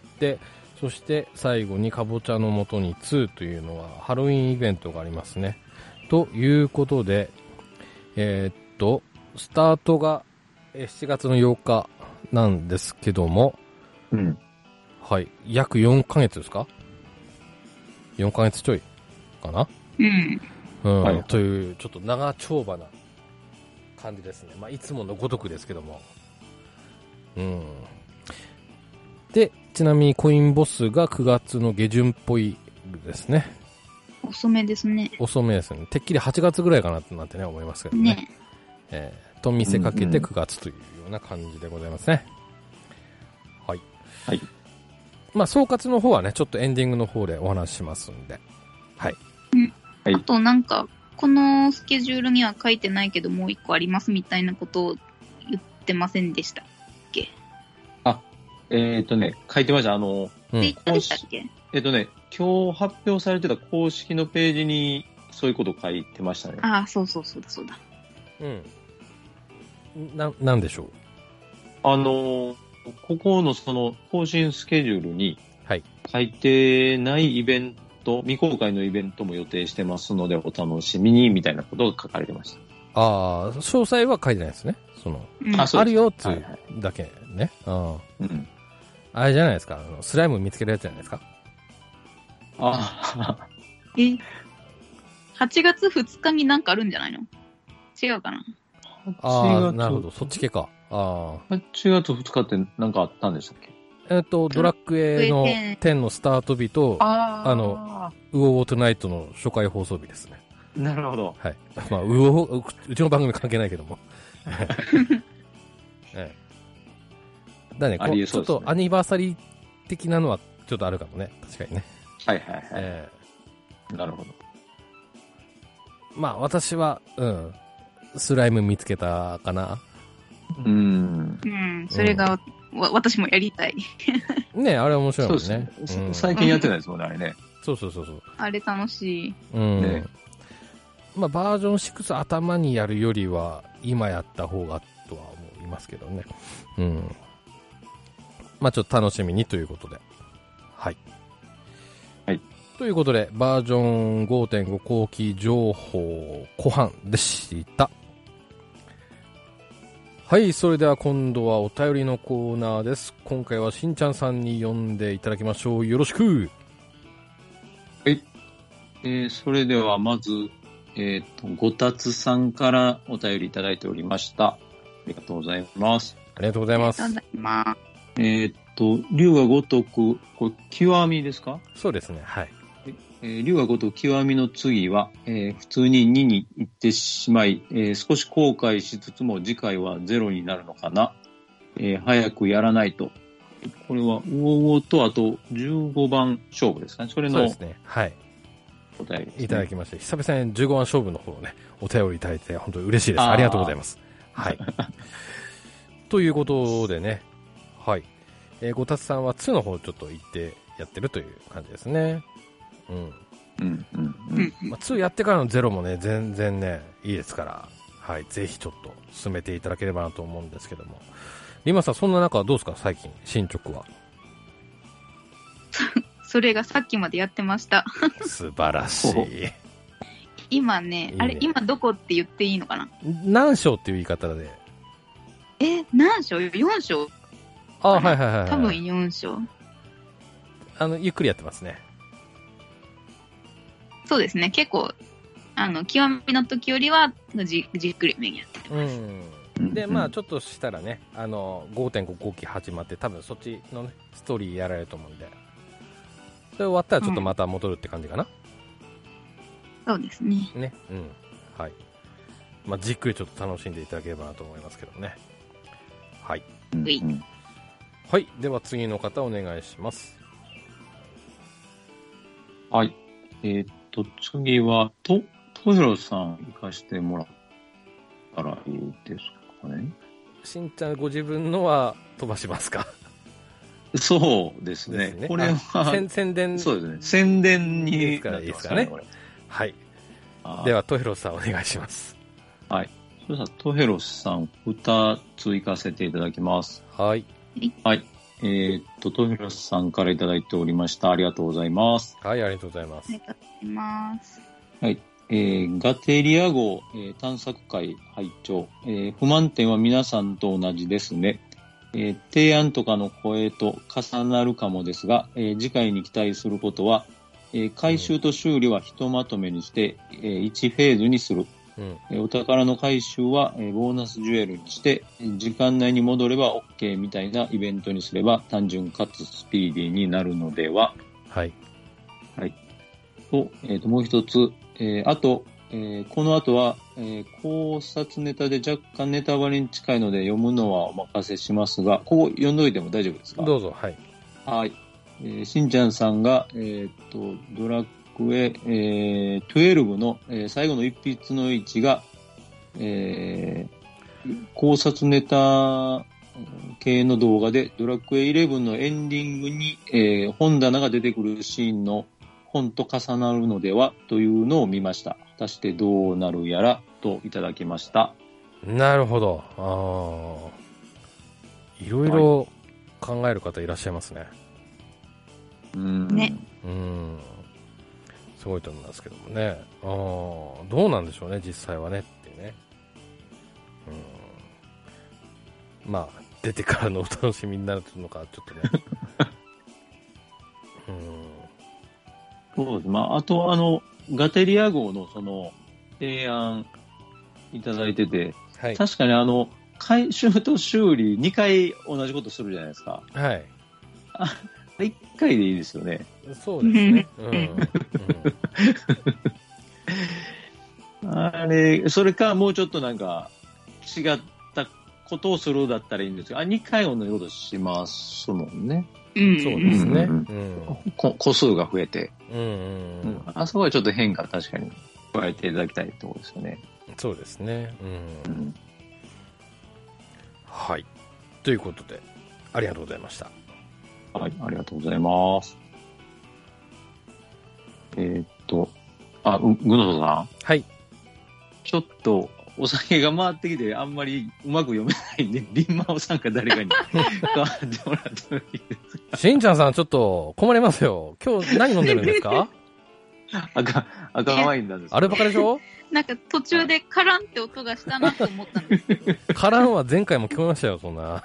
そして最後にかぼちゃのもとにツーというのはハロウィンイベントがありますね。ということで、えー、っと、スタートがしちがつのようかなんですけども、うん。はい。約よんかげつですか ?よん ヶ月ちょいかなうん。うん。はい、という、ちょっと長丁場な感じですね。まあ、いつものごとくですけども。うん。で、ちなみにコインボスがくがつの下旬っぽいですね。 遅めですね。 遅めですね。てっきりはちがつぐらいかななんてね、思いますけどね。ねえー、と見せかけてくがつというような感じでございますね。うんうん、はい。はい。まあ、総括の方はね、ちょっとエンディングの方でお話ししますんで。はい。 うん。はい、あとなんか、このスケジュールには書いてないけど、もう一個ありますみたいなことを言ってませんでしたっけ？ あ、えっ、ー、とね、書いてました。あの、 ツイッターでしたっけ？ えっ、ー、とね、今日発表されてた公式のページにそういうこと書いてましたね。 ああ、そうそうそうだそうだ。 うん。な、なんでしょう。 あの、ここのその更新スケジュールに書いてないイベント、はい、未公開のイベントも予定してますのでお楽しみにみたいなことが書かれてました。 ああ、詳細は書いてないですね。その、うん、あ, あるよっていうだけね。はいはい、あ, うん、あれじゃないですか。あのスライム見つけるやつじゃないですか。 ああ。 え、はちがつふつかになんかあるんじゃないの？違うかな。 ああ、なるほど。そっち系か。ああ。はちがつふつかって何かあったんでしたっけ？ えっと、ドラクエのじゅうのスタート日と、あ, あの、ウオーウォートナイトの初回放送日ですね。 なるほど。 はい。まあ、ウオう、うちの番組関係ないけども。ええ、だね、こう、ちょっとアニバーサリー的なのはちょっとあるかもね。確かにね。 はいはいはい。えー、なるほど。 まあ、私は、うん、スライム見つけたかな。 うん。 うん、それが、うん、私もやりたい。 ね、あれ面白いもんね。 そうですね、うん。最近やってないですもんね、あれね。 そうそうそうそう。 あれ楽しい。 うん。ね、まあ、バージョンろく頭にやるよりは、今やった方がとは思いますけどね。うん。まあ、ちょっと楽しみにということで。はい。 はい。 ということで、バージョン ごてんご 後期情報後半でした。はい、それでは今度はお便りのコーナーです。今回はしんちゃんさんに読んでいただきましょう。よろしく。 はい。えー、それではまず、えっと、ごたつさんからお便りいただいておりました。ありがとうございます。 ありがとうございます。 ありがとうございます。 えっと、竜が如く、これ、極みですか？ そうですね、はい。 えー、竜が如く極みの次は、えー、普通ににに行ってしまい、えー、少し後悔しつつも次回はゼロになるのかな。えー、早くやらないと。これは、ウォーウォーとあとじゅうごばん勝負ですかね。それの。 そうですね。はい。 お便りですね。 いただきまして、久々にじゅうごばん勝負の方をね、お便りいただいて本当に嬉しいです。あ, ありがとうございます。はい。ということでね、はい。えー、ごたつさんはにの方ちょっと行ってやってるという感じですね。うん。 うんうんうん。 まあ、にやってからのゼロもね、全然ね、いいですから、はい。ぜひちょっと進めていただければなと思うんですけども。リマさん、そんな中どうですか最近、進捗は。 それがさっきまでやってました。 素晴らしい。 今ね、いいね、あれ、今どこって言っていいのかな？ 何章っていう言い方で。 え、何章 ?よん 章。 あ、はいはいはい、はい。 多分よん章。 あの、ゆっくりやってますね。 そうですね。結構、あの、極みの時よりはじ、じっくりめにやってます。 うん。で、まあ、ちょっとしたらね、あの、ごてんご 後期始まって、多分そっちのね、ストーリーやられると思うんで、それ終わったらちょっとまた戻るって感じかな。 うん、そうですね。 ね。うん。はい。まあ、じっくりちょっと楽しんでいただければなと思いますけどね。はい。 うん、 はい。では次の方お願いします。 はい。えー、っと、次は、と、トジロさん行かしてもらったらいいですかね。 しんちゃんご自分のは飛ばしますか？ そうですね。ですねこれは、 宣伝。 そうですね。宣伝にいいですかね。はい。では、トヘロスさんお願いします。 はい。そしたら、トヘロスさんふたつ行かせていただきます。 はい。 はい。えー、っと、トヘロスさんからいただいておりました。ありがとうございます。 はい、ありがとうございます。 ありがとうございます。 はい。えー、ガテリア号、えー、探索会拝聴、えー、不満点は皆さんと同じですね。えー、提案とかの声と重なるかもですが、えー、次回に期待することは、えー、回収と修理はひとまとめにして、えー、いちフェーズにする。うんえー、お宝の回収は、えー、ボーナスジュエルにして、時間内に戻れば OK みたいなイベントにすれば単純かつスピーディーになるのでは。 はい。 はい。と、えー、ともう一つ、えー、あと、えー、この後は、えー、考察ネタで若干ネタバレに近いので読むのはお任せしますが、ここ読んどいても大丈夫ですか？ どうぞ、はい。 はい。えー、しんちゃんさんが、えー、っと、ドラクエ、えー、じゅうにの、えー、最後の一筆の位置が、えー、考察ネタ系の動画で、ドラクエじゅういちのエンディングに、えー、本棚が出てくるシーンの本と重なるのではというのを見ました。果たしてどうなるやらといただきました。 なるほど。ああ、いろいろ考える方いらっしゃいますね。 うん。 ね。 うん。すごいと思いますけどもね。ああ、どうなんでしょうね、実際はねってね。うん。まあ、出てからのお楽しみになるのか、ちょっとね。うん。 そうです。まあ、あと、あの、ガテリア号のその、提案いただいてて、はい、確かにあの、回収と修理にかい同じことするじゃないですか。 はい。 あ、いっかいでいいですよね。 そうですね。うんうん、あれ、それかもうちょっとなんか、違ったことをするだったらいいんですけど、あ、にかい同じことしますもんね。 うん、そうですね、うんうんこ。個数が増えて、 うんうんうん、 あそこはちょっと変化確かに加えていただきたいところですよね。 そうですね、うんうん。はい。ということで、ありがとうございました。 はい、ありがとうございます。えー、っと、あ、ぐのとさん。 はい。 ちょっと、お酒が回ってきて、あんまりうまく読めないんで、リンマオさんか誰かに代わってもらってもいいですか？ しんちゃんさん、ちょっと困りますよ。今日何飲んでるんですか？ 赤、赤ワインなんです。 アルバカでしょ？ なんか途中でカランって音がしたなと思ったんですけど。 カランは前回も聞こえましたよ、そんな。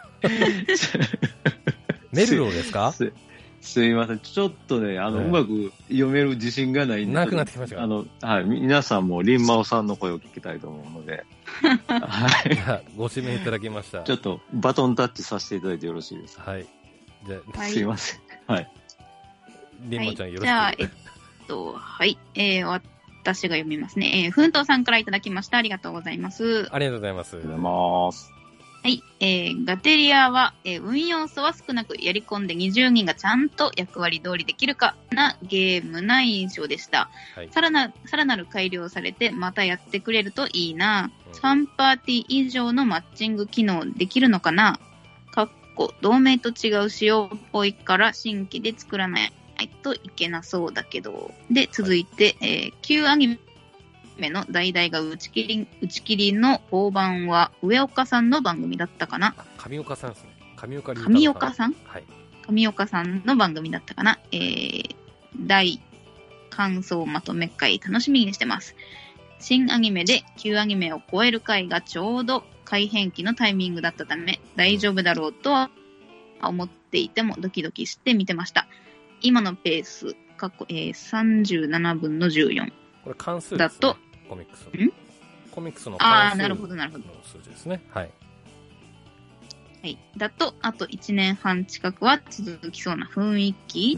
メルローですか？ す, すいません。ちょっとね、あの、はい、うまく読める自信がないんで。 なくなってきましたか？ あの、はい。皆さんもリンマオさんの声を聞きたいと思うので。 はい。ご指名いただきました。 ちょっとバトンタッチさせていただいてよろしいですか？ はい。じゃあ、 はい、すいません。はい。 リンマちゃんよろしく。 じゃあ、えっと、はい。えー、私が読みますね。えー、ふんとうさんからいただきました。ありがとうございます。 ありがとうございます。 ありがとうございます。 はい。えー、ガテリアは、えー、運要素は少なく、やり込んでにじゅうにんがちゃんと役割通りできるかなゲームな印象でした。はい、さらな、さらなる改良されて、またやってくれるといいな。うん、さんパーティー以上のマッチング機能できるのかな？かっこ、同盟と違う仕様っぽいから新規で作らないといけなそうだけど。で、続いて、はい、えー、旧アニメ目の代々が打ち切り、打ち切りの大盤は上岡さんの番組だったかな。 上岡さんですね。上岡さん。 上岡さんはい。 上岡さんの番組だったかな。えー、大感想まとめ会楽しみにしてます。新アニメで旧アニメを超える回がちょうど改編期のタイミングだったため大丈夫だろうとは思っていてもドキドキして見てました。今のペース、過去、えー、さんじゅうななぶんのじゅうよん。 これ関数です、ね、だと、 コミックスの。 んコミックスの関数の数字ですね。はい。 はい。だと、あといちねんはん近くは続きそうな雰囲気、うん、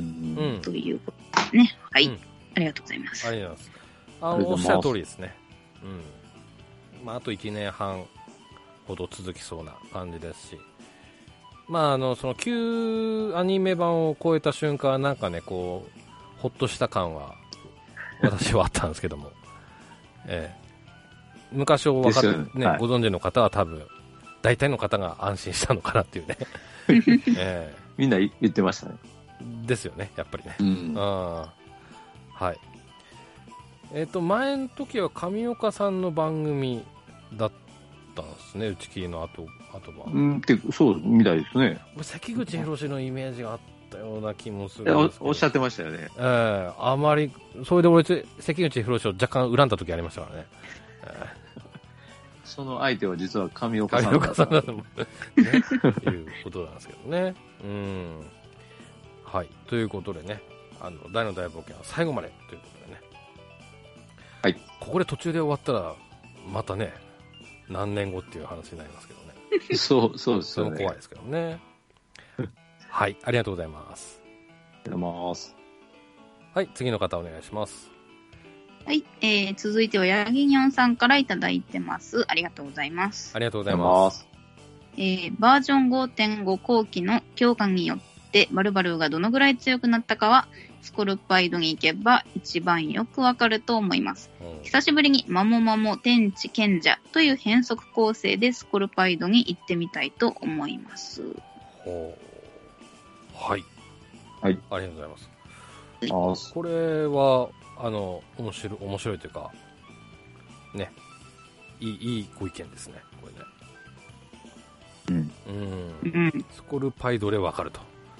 ということですね。はい、うん。ありがとうございます。 ありがとうございます。あの、おっしゃる通りですね。うん。まあ、あといちねんはんほど続きそうな感じですし。まあ、あの、その旧アニメ版を超えた瞬間はなんかね、こう、ほっとした感は、私はあったんですけども、ええ、昔を分かって、ね、はい、ご存知の方は多分大体の方が安心したのかなっていうね。えー、 みんな言ってましたね。 ですよね、やっぱりね。 うん。 あはい。えっ、ー、と、前の時は上岡さんの番組だったんですね、打ち切りの後、後は。 うん、ってそうみたいですね。 関口宏のイメージがあったような気もするんですけど。 おっしゃってましたよね。 えー、あまり、それで俺、関口宏を若干恨んだ時ありましたからね。えー、 その相手は実は上岡さんだ上岡さんだと思う、ね、いうことなんですけどね。うん。はい。ということでね、あの、大の大冒険は最後までということでね。 はい。 ここで途中で終わったら、またね、何年後っていう話になりますけどね。 そう、そうですよね。 それも怖いですけどね。はい、ありがとうございます。 ありがとうございます。 はい、次の方お願いします。 はい、えー、続いてはヤギニョンさんからいただいてます。ありがとうございます。 ありがとうございます。 えー、バージョン ごてんご 後期の強化によってバルバルがどのぐらい強くなったかはスコルパイドに行けば一番よくわかると思います。久しぶりにマモマモ天地賢者という変則構成でスコルパイドに行ってみたいと思います。 ほう、はい、 はい、 ありがとうございます。 これはあの面白い面白いというかね、いいいいご意見ですね、これね。うん、うん、スコルパイドでわかると。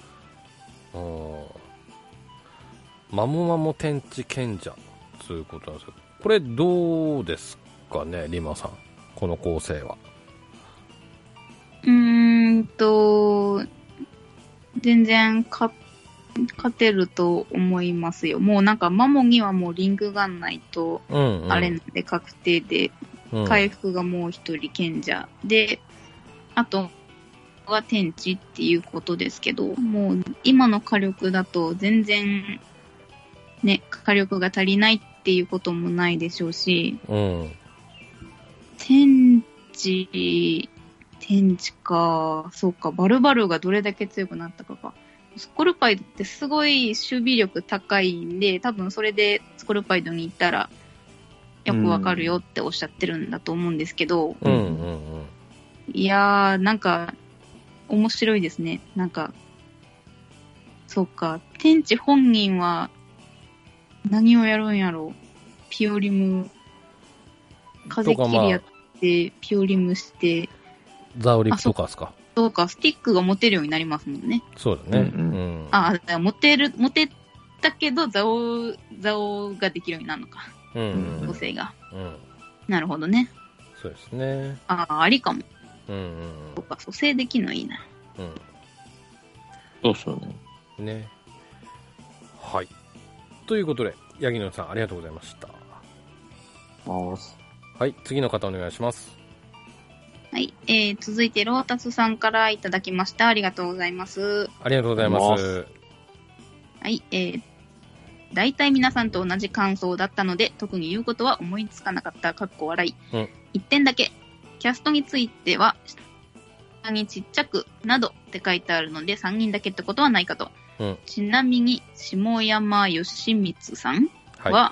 マモマモ天地賢者ということなんですけど、これどうですかね、リマさん、この構成は。 うーんと全然勝てると思いますよ。もうなんかマモにはもうリングがないと、うんうん、あれなんで確定で、うん、回復がもう一人賢者で、あとが天地っていうことですけど、もう今の火力だと全然ね、火力が足りないっていうこともないでしょうし、うん、天地、天地か、そうか、バルバルがどれだけ強くなったかか。スコルパイドってすごい守備力高いんで、多分それでスコルパイドに行ったらよくわかるよっておっしゃってるんだと思うんですけど、うんうんうん、いやー、なんか面白いですね。なんか、そうか、天地本人は何をやるんやろう。ピオリム、風切りやって、ピオリムして、 ザオリとかですか。 そうか、スティックが持てるようになりますもんね。 そうだね。うんうん、 ああ、持てる、持てたけど、ザオ、ザオができるようになるのか。うん、うん。個性が、うん。なるほどね。 そうですね。 ああ、ありかも。 うんうんうん。 そうか、蘇生できるのいいな。 うん。そうそうね。ね。はい。ということで、ヤギノさん、ありがとうございました。はい、次の方お願いします。 はい、えー、続いてロータスさんからいただきました。ありがとうございます。 ありがとうございます。 はい、えー、大体皆さんと同じ感想だったので、特に言うことは思いつかなかった、かっこ笑い。うん、いってんだけ、キャストについては、下にちっちゃく、などって書いてあるので、さんにんだけってことはないかと。うん、ちなみに、下山義光さんは、はい、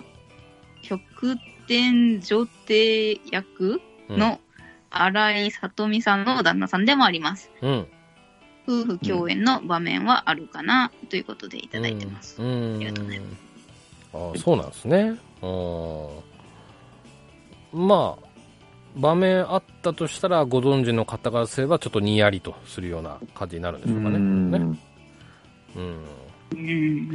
極点女帝役の、うん新井里美さんの旦那さんでもあります。うん、夫婦共演の場面はあるかな、うん、ということでいただいてます。うん、ありがとうございます。 あ、そうなんですね。まあ場面あったとしたらご存知の方からすればちょっとにやりとするような感じになるんでしょうかね。うん、ね、 うん、うん、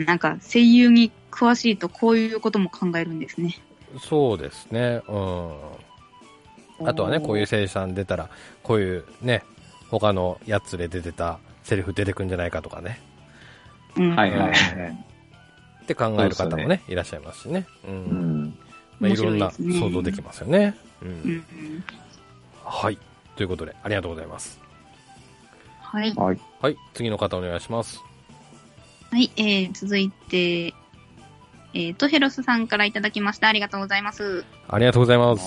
なんか声優に詳しいとこういうことも考えるんですね。 そうですね。うん。あとはね、こういう声優さん出たら、こういうね、他のやつで出てたセリフ出てくんじゃないかとかね。 うん、はいはいはい。 って考える方も ね, ねいらっしゃいますしね。うん。うん、まあ、いろんな想像できますよね。うん。うん、はい。ということで、ありがとうございます。 はい。 はい。はい、次の方お願いします。 はい、えー、続いて、えー、トヘロスさんからいただきました。ありがとうございます。 ありがとうございます。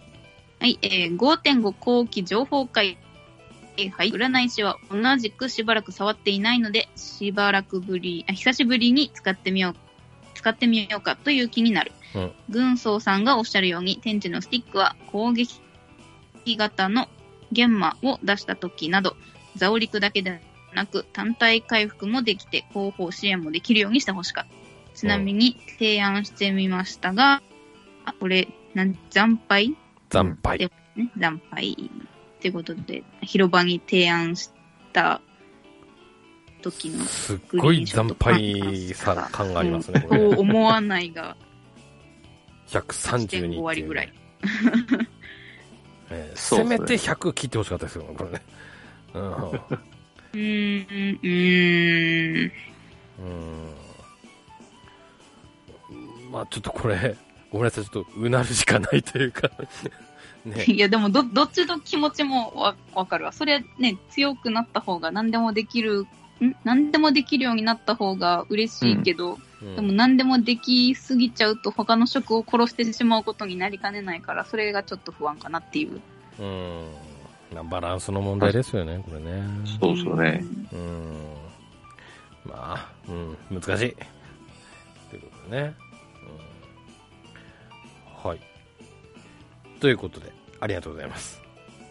はい、えー、ごてんご 後期情報会、はい、占い師は同じくしばらく触っていないので、しばらくぶり、あ、久しぶりに使ってみよう、使ってみようかという気になる。うん、軍曹さんがおっしゃるように、天地のスティックは攻撃型の玄馬を出した時など、ザオリクだけでなく単体回復もできて後方支援もできるようにしてほしかった。ちなみに提案してみましたが、あ、これなん惨敗惨敗、 ね、惨敗ってことで広場に提案した時のすっごい惨敗さ感がありますね、これ。 そう思わないがひゃくさんじゅうにっていう、ね、 割ぐらい、 えー、せめてひゃく切ってほしかったですよこれね。うん、うーんうーんうん、まあちょっとこれごめんなさい、ちょっとうなるしかないというかね、 いやでも ど, どっちの気持ちもわわかるわ。それね、強くなった方が何でもできる、ん何でもできるようになった方が嬉しいけど、うん、でも何でもできすぎちゃうと他の職を殺してしまうことになりかねないから、それがちょっと不安かなっていう。 うん、バランスの問題ですよね、これね。 そうそうね。 うん、まあ、うん、難しいということでね、うん、はい。ということでありがとうございます。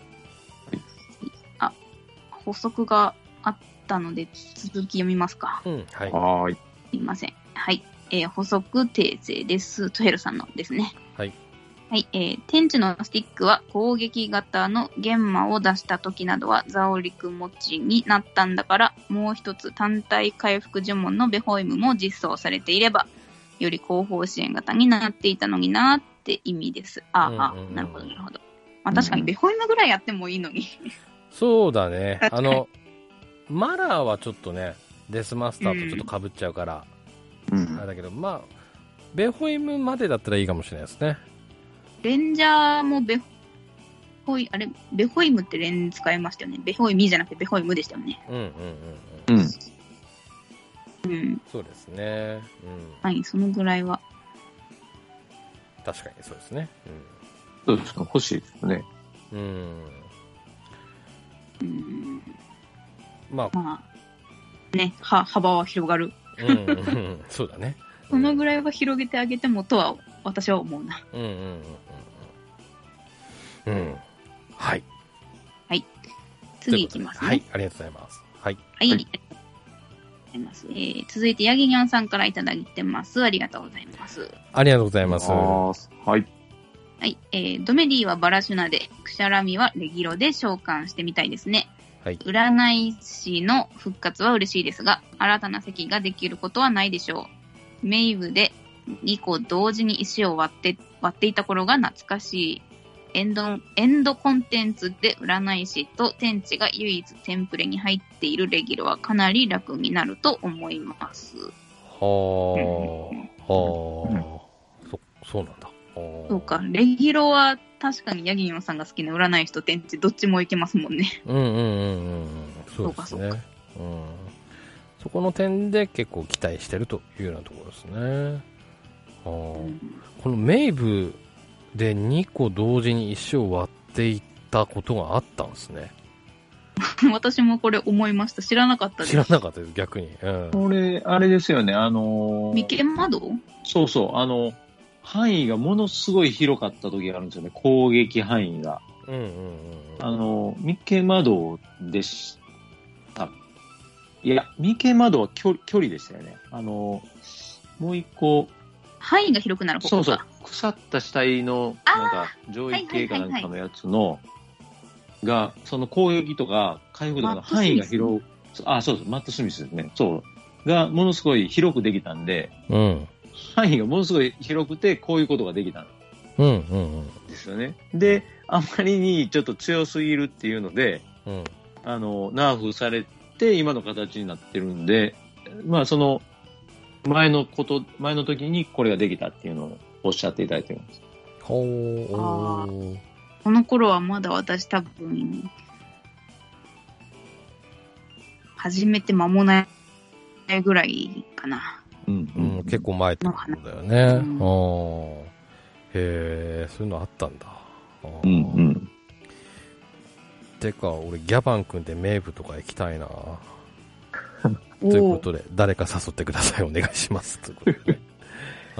あ、補足があったので続き読みますか。 うん、はい。 はい。 すいません。はい。えー、補足訂正です。トヘルさんのですね。 はい。 はい。えー、天地のスティックは攻撃型の玄馬を出した時などはザオリク持ちになったんだから、もう一つ単体回復呪文のベホイムも実装されていれば、より後方支援型になっていたのになーって意味です。ああ、うんうんうん、なるほど、なるほど。まあ確かにベホイムぐらいやってもいいのに。 そうだね。あの、マラーはちょっとね、デスマスターとちょっと被っちゃうから、うん、あれだけど、まあ、ベホイムまでだったらいいかもしれないですね。 レンジャーもベホイ、あれ、ベホイムってレン使いましたよね。ベホイミじゃなくてベホイムでしたよね。 うんうんうんうん。うん。 うん、 そうですね。 うん。はい、そのぐらいは。 確かにそうですね。 うん。そうですか、欲しいですね。 うん。 うん。 まあ。 まあ、ね、は、幅は広がる。 うん、うん、そうだね。 そのぐらいは広げてあげてもとは私は思うな。 うんうんうんうん。うん。はい。 はい。次いきますね。 はい、ありがとうございます。はい。 はい。はい、えー、続いてヤギニャンさんからいただいてます。ありがとうございます。 ありがとうございます。 はい。 はい。えー、ドメディはバラシュナで、クシャラミはレギロで召喚してみたいですね。はい。占い師の復活は嬉しいですが、新たな席ができることはないでしょう。メイブでにこ同時に石を割って、割っていた頃が懐かしい。エンド、エンドコンテンツで占い師と天地が唯一テンプレに入っているレギロはかなり楽になると思います。 はあ、はあ、そ、そうなんだ。 そうか、レギロは確かにヤギニョンさんが好きな占い師と天地どっちもいけますもんね。 うんうんうんうん。そうですね。そうかそうか。うん。そこの点で結構期待してるというようなところですね。はあ、うん、このメイブでにこ同時に石を割っていったことがあったんですね。 私もこれ思いました。知らなかったです。 知らなかったです、逆に。うん、 これ、あれですよね、あのー、 眉間窓？ そうそう、あの、範囲がものすごい広かった時があるんですよね、攻撃範囲が。 うんうんうん、 あの、眉間窓でした。いや、眉間窓は距距離でしたよね。あの、もう一個、 範囲が広くなる方そうそう。腐った死体の、なんか、上位系かなんかのやつの、が、その攻撃とか回復とかの範囲が広く、あ、そうです。マット・スミスですね。そう。が、ものすごい広くできたんで、 うん。 範囲がものすごい広くて、こういうことができたんうんうんうん。 ですよね。で、あまりにちょっと強すぎるっていうので、 うん、 あの、ナーフされて、今の形になってるんで、まあ、その、前のこと、前の時にこれができたっていうのをおっしゃっていただいてます。 ほー。 この頃はまだ私多分、始めて間もないぐらいかな。 うんうん、結構前ってことだよね。うん、へー、そういうのあったんだ。 うんうん。 てか、俺、ギャバン君でメイブとか行きたいな。ということで、誰か誘ってください。お願いします。ということで。あ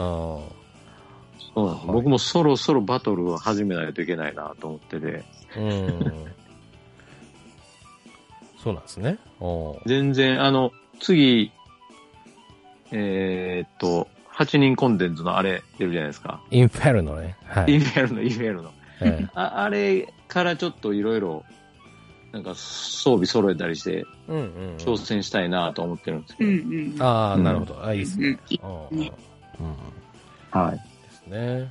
そうなんです、はい。僕もそろそろバトルを始めないといけないなと思ってて。 うん。 そうなんですね。お全然、あの、次、えー、っと、はちにんコンテンツのあれ出るじゃないですか。 インフェルノね。はい。 インフェルノ、インフェルノ。 ええ、 あ, あれからちょっといろいろ、なんか装備揃えたりして、 うんうんうん、 挑戦したいなと思ってるんですけど。 うんうん、 ああ、なるほど。あ、いいですね。 うん、ね、 うん。はい。 ですね。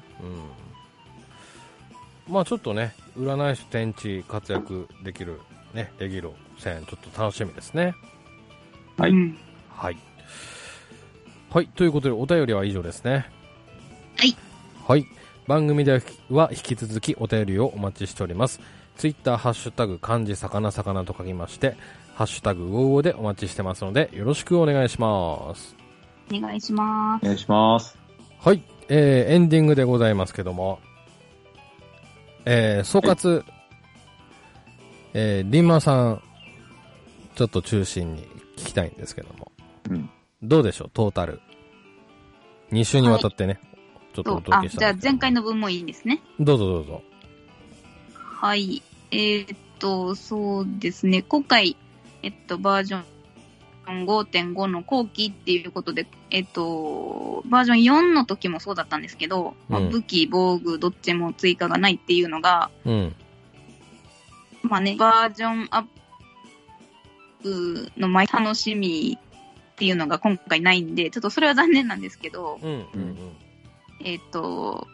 うん。まあちょっとね、占い師天地活躍できるね、レギロ戦、ちょっと楽しみですね。 はい。うん、 はい。はい。ということで、お便りは以上ですね。 はい。 はい。番組では引き続きお便りをお待ちしております。ツイッター、ハッシュタグ、漢字、魚、魚と書きまして、ハッシュタグ、ウォウウォでお待ちしてますので、よろしくお願いします。 お願いします。 お願いします。 はい。えー、エンディングでございますけども、えー、総括、はい、えー、リンマさん、ちょっと中心に聞きたいんですけども、うん、どうでしょう、トータル。に週にわたってね、はい、ちょっとお届けしたんですけど。 あ、じゃあ前回の分もいいんですね。 どうぞどうぞ。 はい。えー、っと、そうですね。今回、えっと、バージョン ごてんご の後期っていうことで、えっと、バージョンよんの時もそうだったんですけど、うん、まあ、武器、防具、どっちも追加がないっていうのが、うん、まあね、バージョンアップの毎楽しみっていうのが今回ないんで、ちょっとそれは残念なんですけど、うんうんうん、えっと、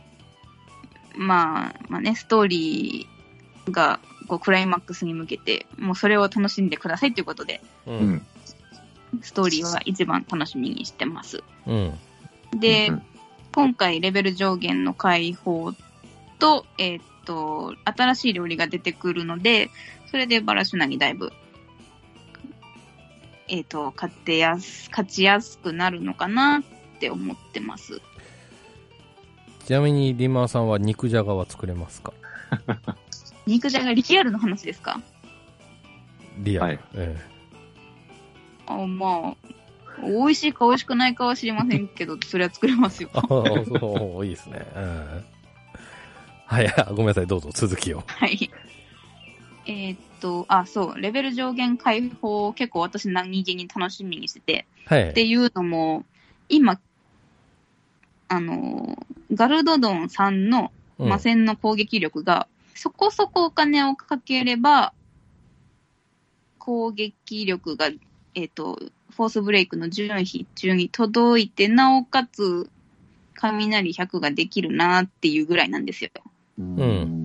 まあ、まあね、ストーリーがこうクライマックスに向けて、もうそれを楽しんでくださいということで、うん、ストーリーは一番楽しみにしてます。うん、で、うん、今回レベル上限の解放と、えー、っと、新しい料理が出てくるので、それでバラシュナにだいぶ、えー、っと、勝てやす、勝ちやすくなるのかなって思ってます。 ちなみにリマーさんは肉じゃがは作れますか？ 肉じゃがリアルの話ですか？ リアル。はい、ええ、 あ、まあ、美味しいか美味しくないかは知りませんけど、それは作れますよ。 あ、そう、いいですね。うん、はい、ごめんなさい、どうぞ、続きを。 はい。えー、っと、あ、そう、レベル上限解放、結構私何気に楽しみにしてて、はい、っていうのも、今、あの、ガルドドンさんの魔戦の攻撃力が、うん、そこそこお金をかければ、攻撃力が、えっと、フォースブレイクの順位中に届いて、なおかつ、雷ひゃくができるなっていうぐらいなんですよ。うん。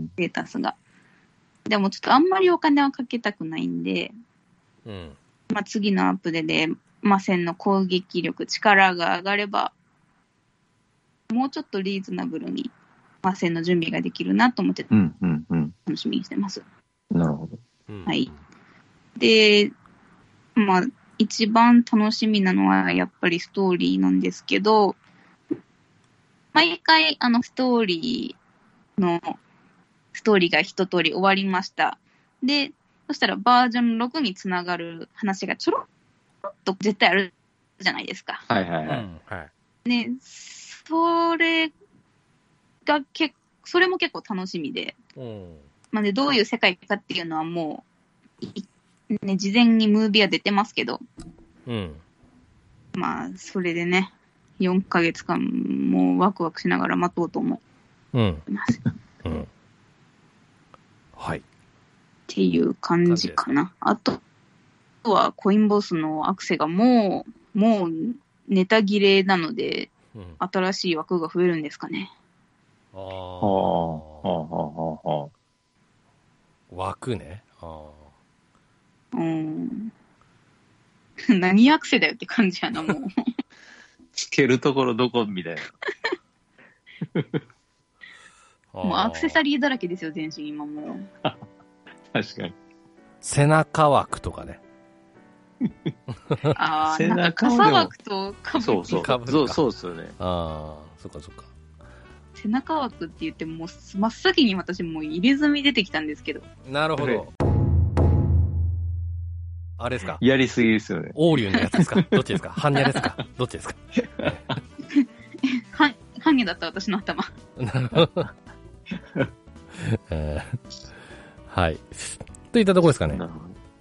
ステータスが。でもちょっとあんまりお金はかけたくないんで、うん。まあ次のアップデで、魔戦の攻撃力、力が上がれば、もうちょっとリーズナブルに魔戦の準備ができるなと思って、うんうんうん、楽しみにしてます。 なるほど。 はい。で、まあ、一番楽しみなのはやっぱりストーリーなんですけど、毎回あのストーリーの、ストーリーが一通り終わりました。で、そしたらバージョンろくにつながる話がちょろっと絶対あるじゃないですか。 はいはいはい。うんはい、 ね、それがけそれも結構楽しみで、うん、まあね、どういう世界かっていうのはもう、ね、事前にムービーは出てますけど、うん、まあそれでね、よんかげつかんもうワクワクしながら待とうと思います。うんうん、 はい。 っていう感じかな。あとはコインボスのアクセがもうもうネタ切れなので。うん、新しい枠が増えるんですかね。 ああ。はあ、はあ、はあ。枠ね。ああ。うん。何アクセだよって感じやな、もう。 つけるところどこみたいな。もうアクセサリーだらけですよ、全身今もう。 確かに。 背中枠とかね。 ああ、なんか傘枠とかぶってそうそう。そうそうですよね。 ああ、そっかそっか。 背中枠って言っても、真っ先に私もう入れ墨出てきたんですけど。 なるほど。あれですか？ やりすぎですよね。 オウリュウのやつですか？どっちですか？ハンニャですか？どっちですか？ ハン、ハンニャだった私の頭。なるほど。 えー、はい。といったところですかね。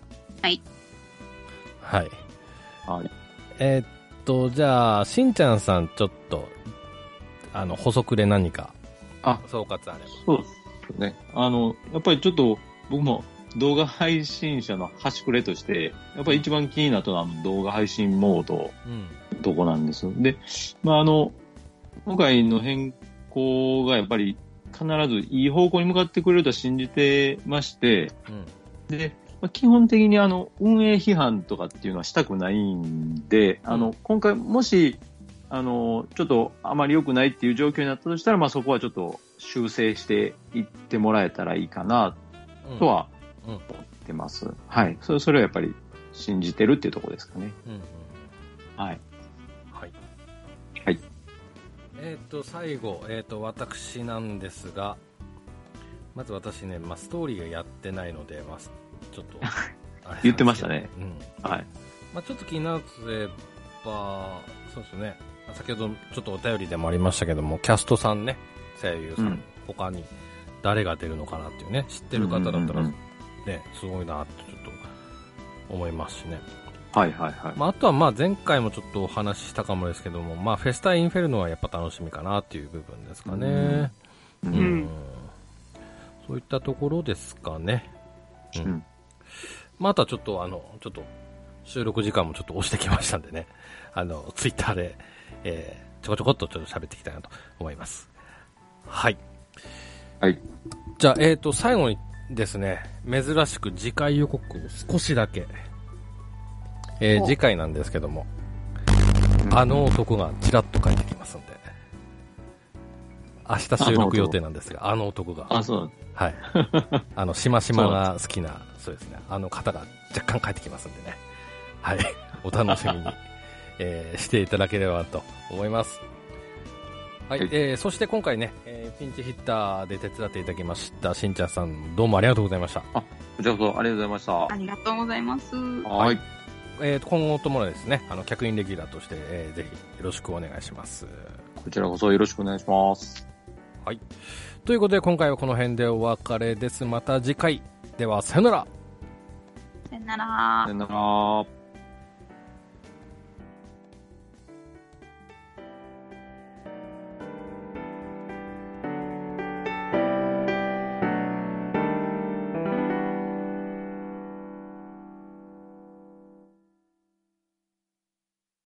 はい。 はい。 はい。 えー、っと、じゃあ、しんちゃんさん、ちょっと、あの、補足で何か、 あ、 総括あれば。 そうですね。あの、やっぱりちょっと、僕も動画配信者の端くれとして、やっぱり一番気になったのはあの動画配信モード、うん、とこなんです。で、まあ、あの、今回の変更がやっぱり必ずいい方向に向かってくれると信じてまして、うん、で、まあ、基本的にあの、運営批判とかっていうのはしたくないんで、うん、あの、今回もし、あの、ちょっとあまり良くないっていう状況になったとしたら、まあ、そこはちょっと修正していってもらえたらいいかな、とは思ってます。うんうん、はい。それ、それはやっぱり信じてるっていうところですかね。うんうん、はい。 はい。 はい。 えっ、ー、と、最後、えっ、ー、と、私なんですが、まず私ね、まあ、ストーリーがやってないので、まあ、ちょっと、 あれ言ってましたね。うん。はい。 まあ、ちょっと気になるとすれば、そうですね、先ほどちょっとお便りでもありましたけども、キャストさんね、声優さん、うん、他に誰が出るのかなっていうね、知ってる方だったら、ね、すごいなってちょっと思いますしね。 はいはいはい。 まあ、あとはまあ前回もちょっとお話ししたかもですけども、まあフェスタインフェルノはやっぱ楽しみかなっていう部分ですかね。うん。うん、そういったところですかね。うん。うん、まああとはちょっとあの、ちょっと収録時間もちょっと押してきましたんでね。あの、ツイッターで、えー、ちょこちょこっとちょっと喋っていきたいなと思います。はい。 はい。 じゃあ、えっと、最後にですね、珍しく次回予告を少しだけ、えー、次回なんですけども、あの男がちらっと帰ってきますんで、明日収録予定なんですが、あの男が。 あ、そう。 はい。あの、しましまが好きな、そうですね、あの方が若干帰ってきますんでね。はい。お楽しみに、えー、していただければと思います。はい。はい、えー、そして今回ね、えー、ピンチヒッターで手伝っていただきました、しんちゃんさん、どうもありがとうございました。 あ、こちらこそありがとうございました。 ありがとうございます。 はい。 えー、今後ともですね、あの、客員レギュラーとして、えー、ぜひよろしくお願いします。 こちらこそよろしくお願いします。 はい。ということで、今回はこの辺でお別れです。また次回。では、さよなら。 さよなら。 さよなら。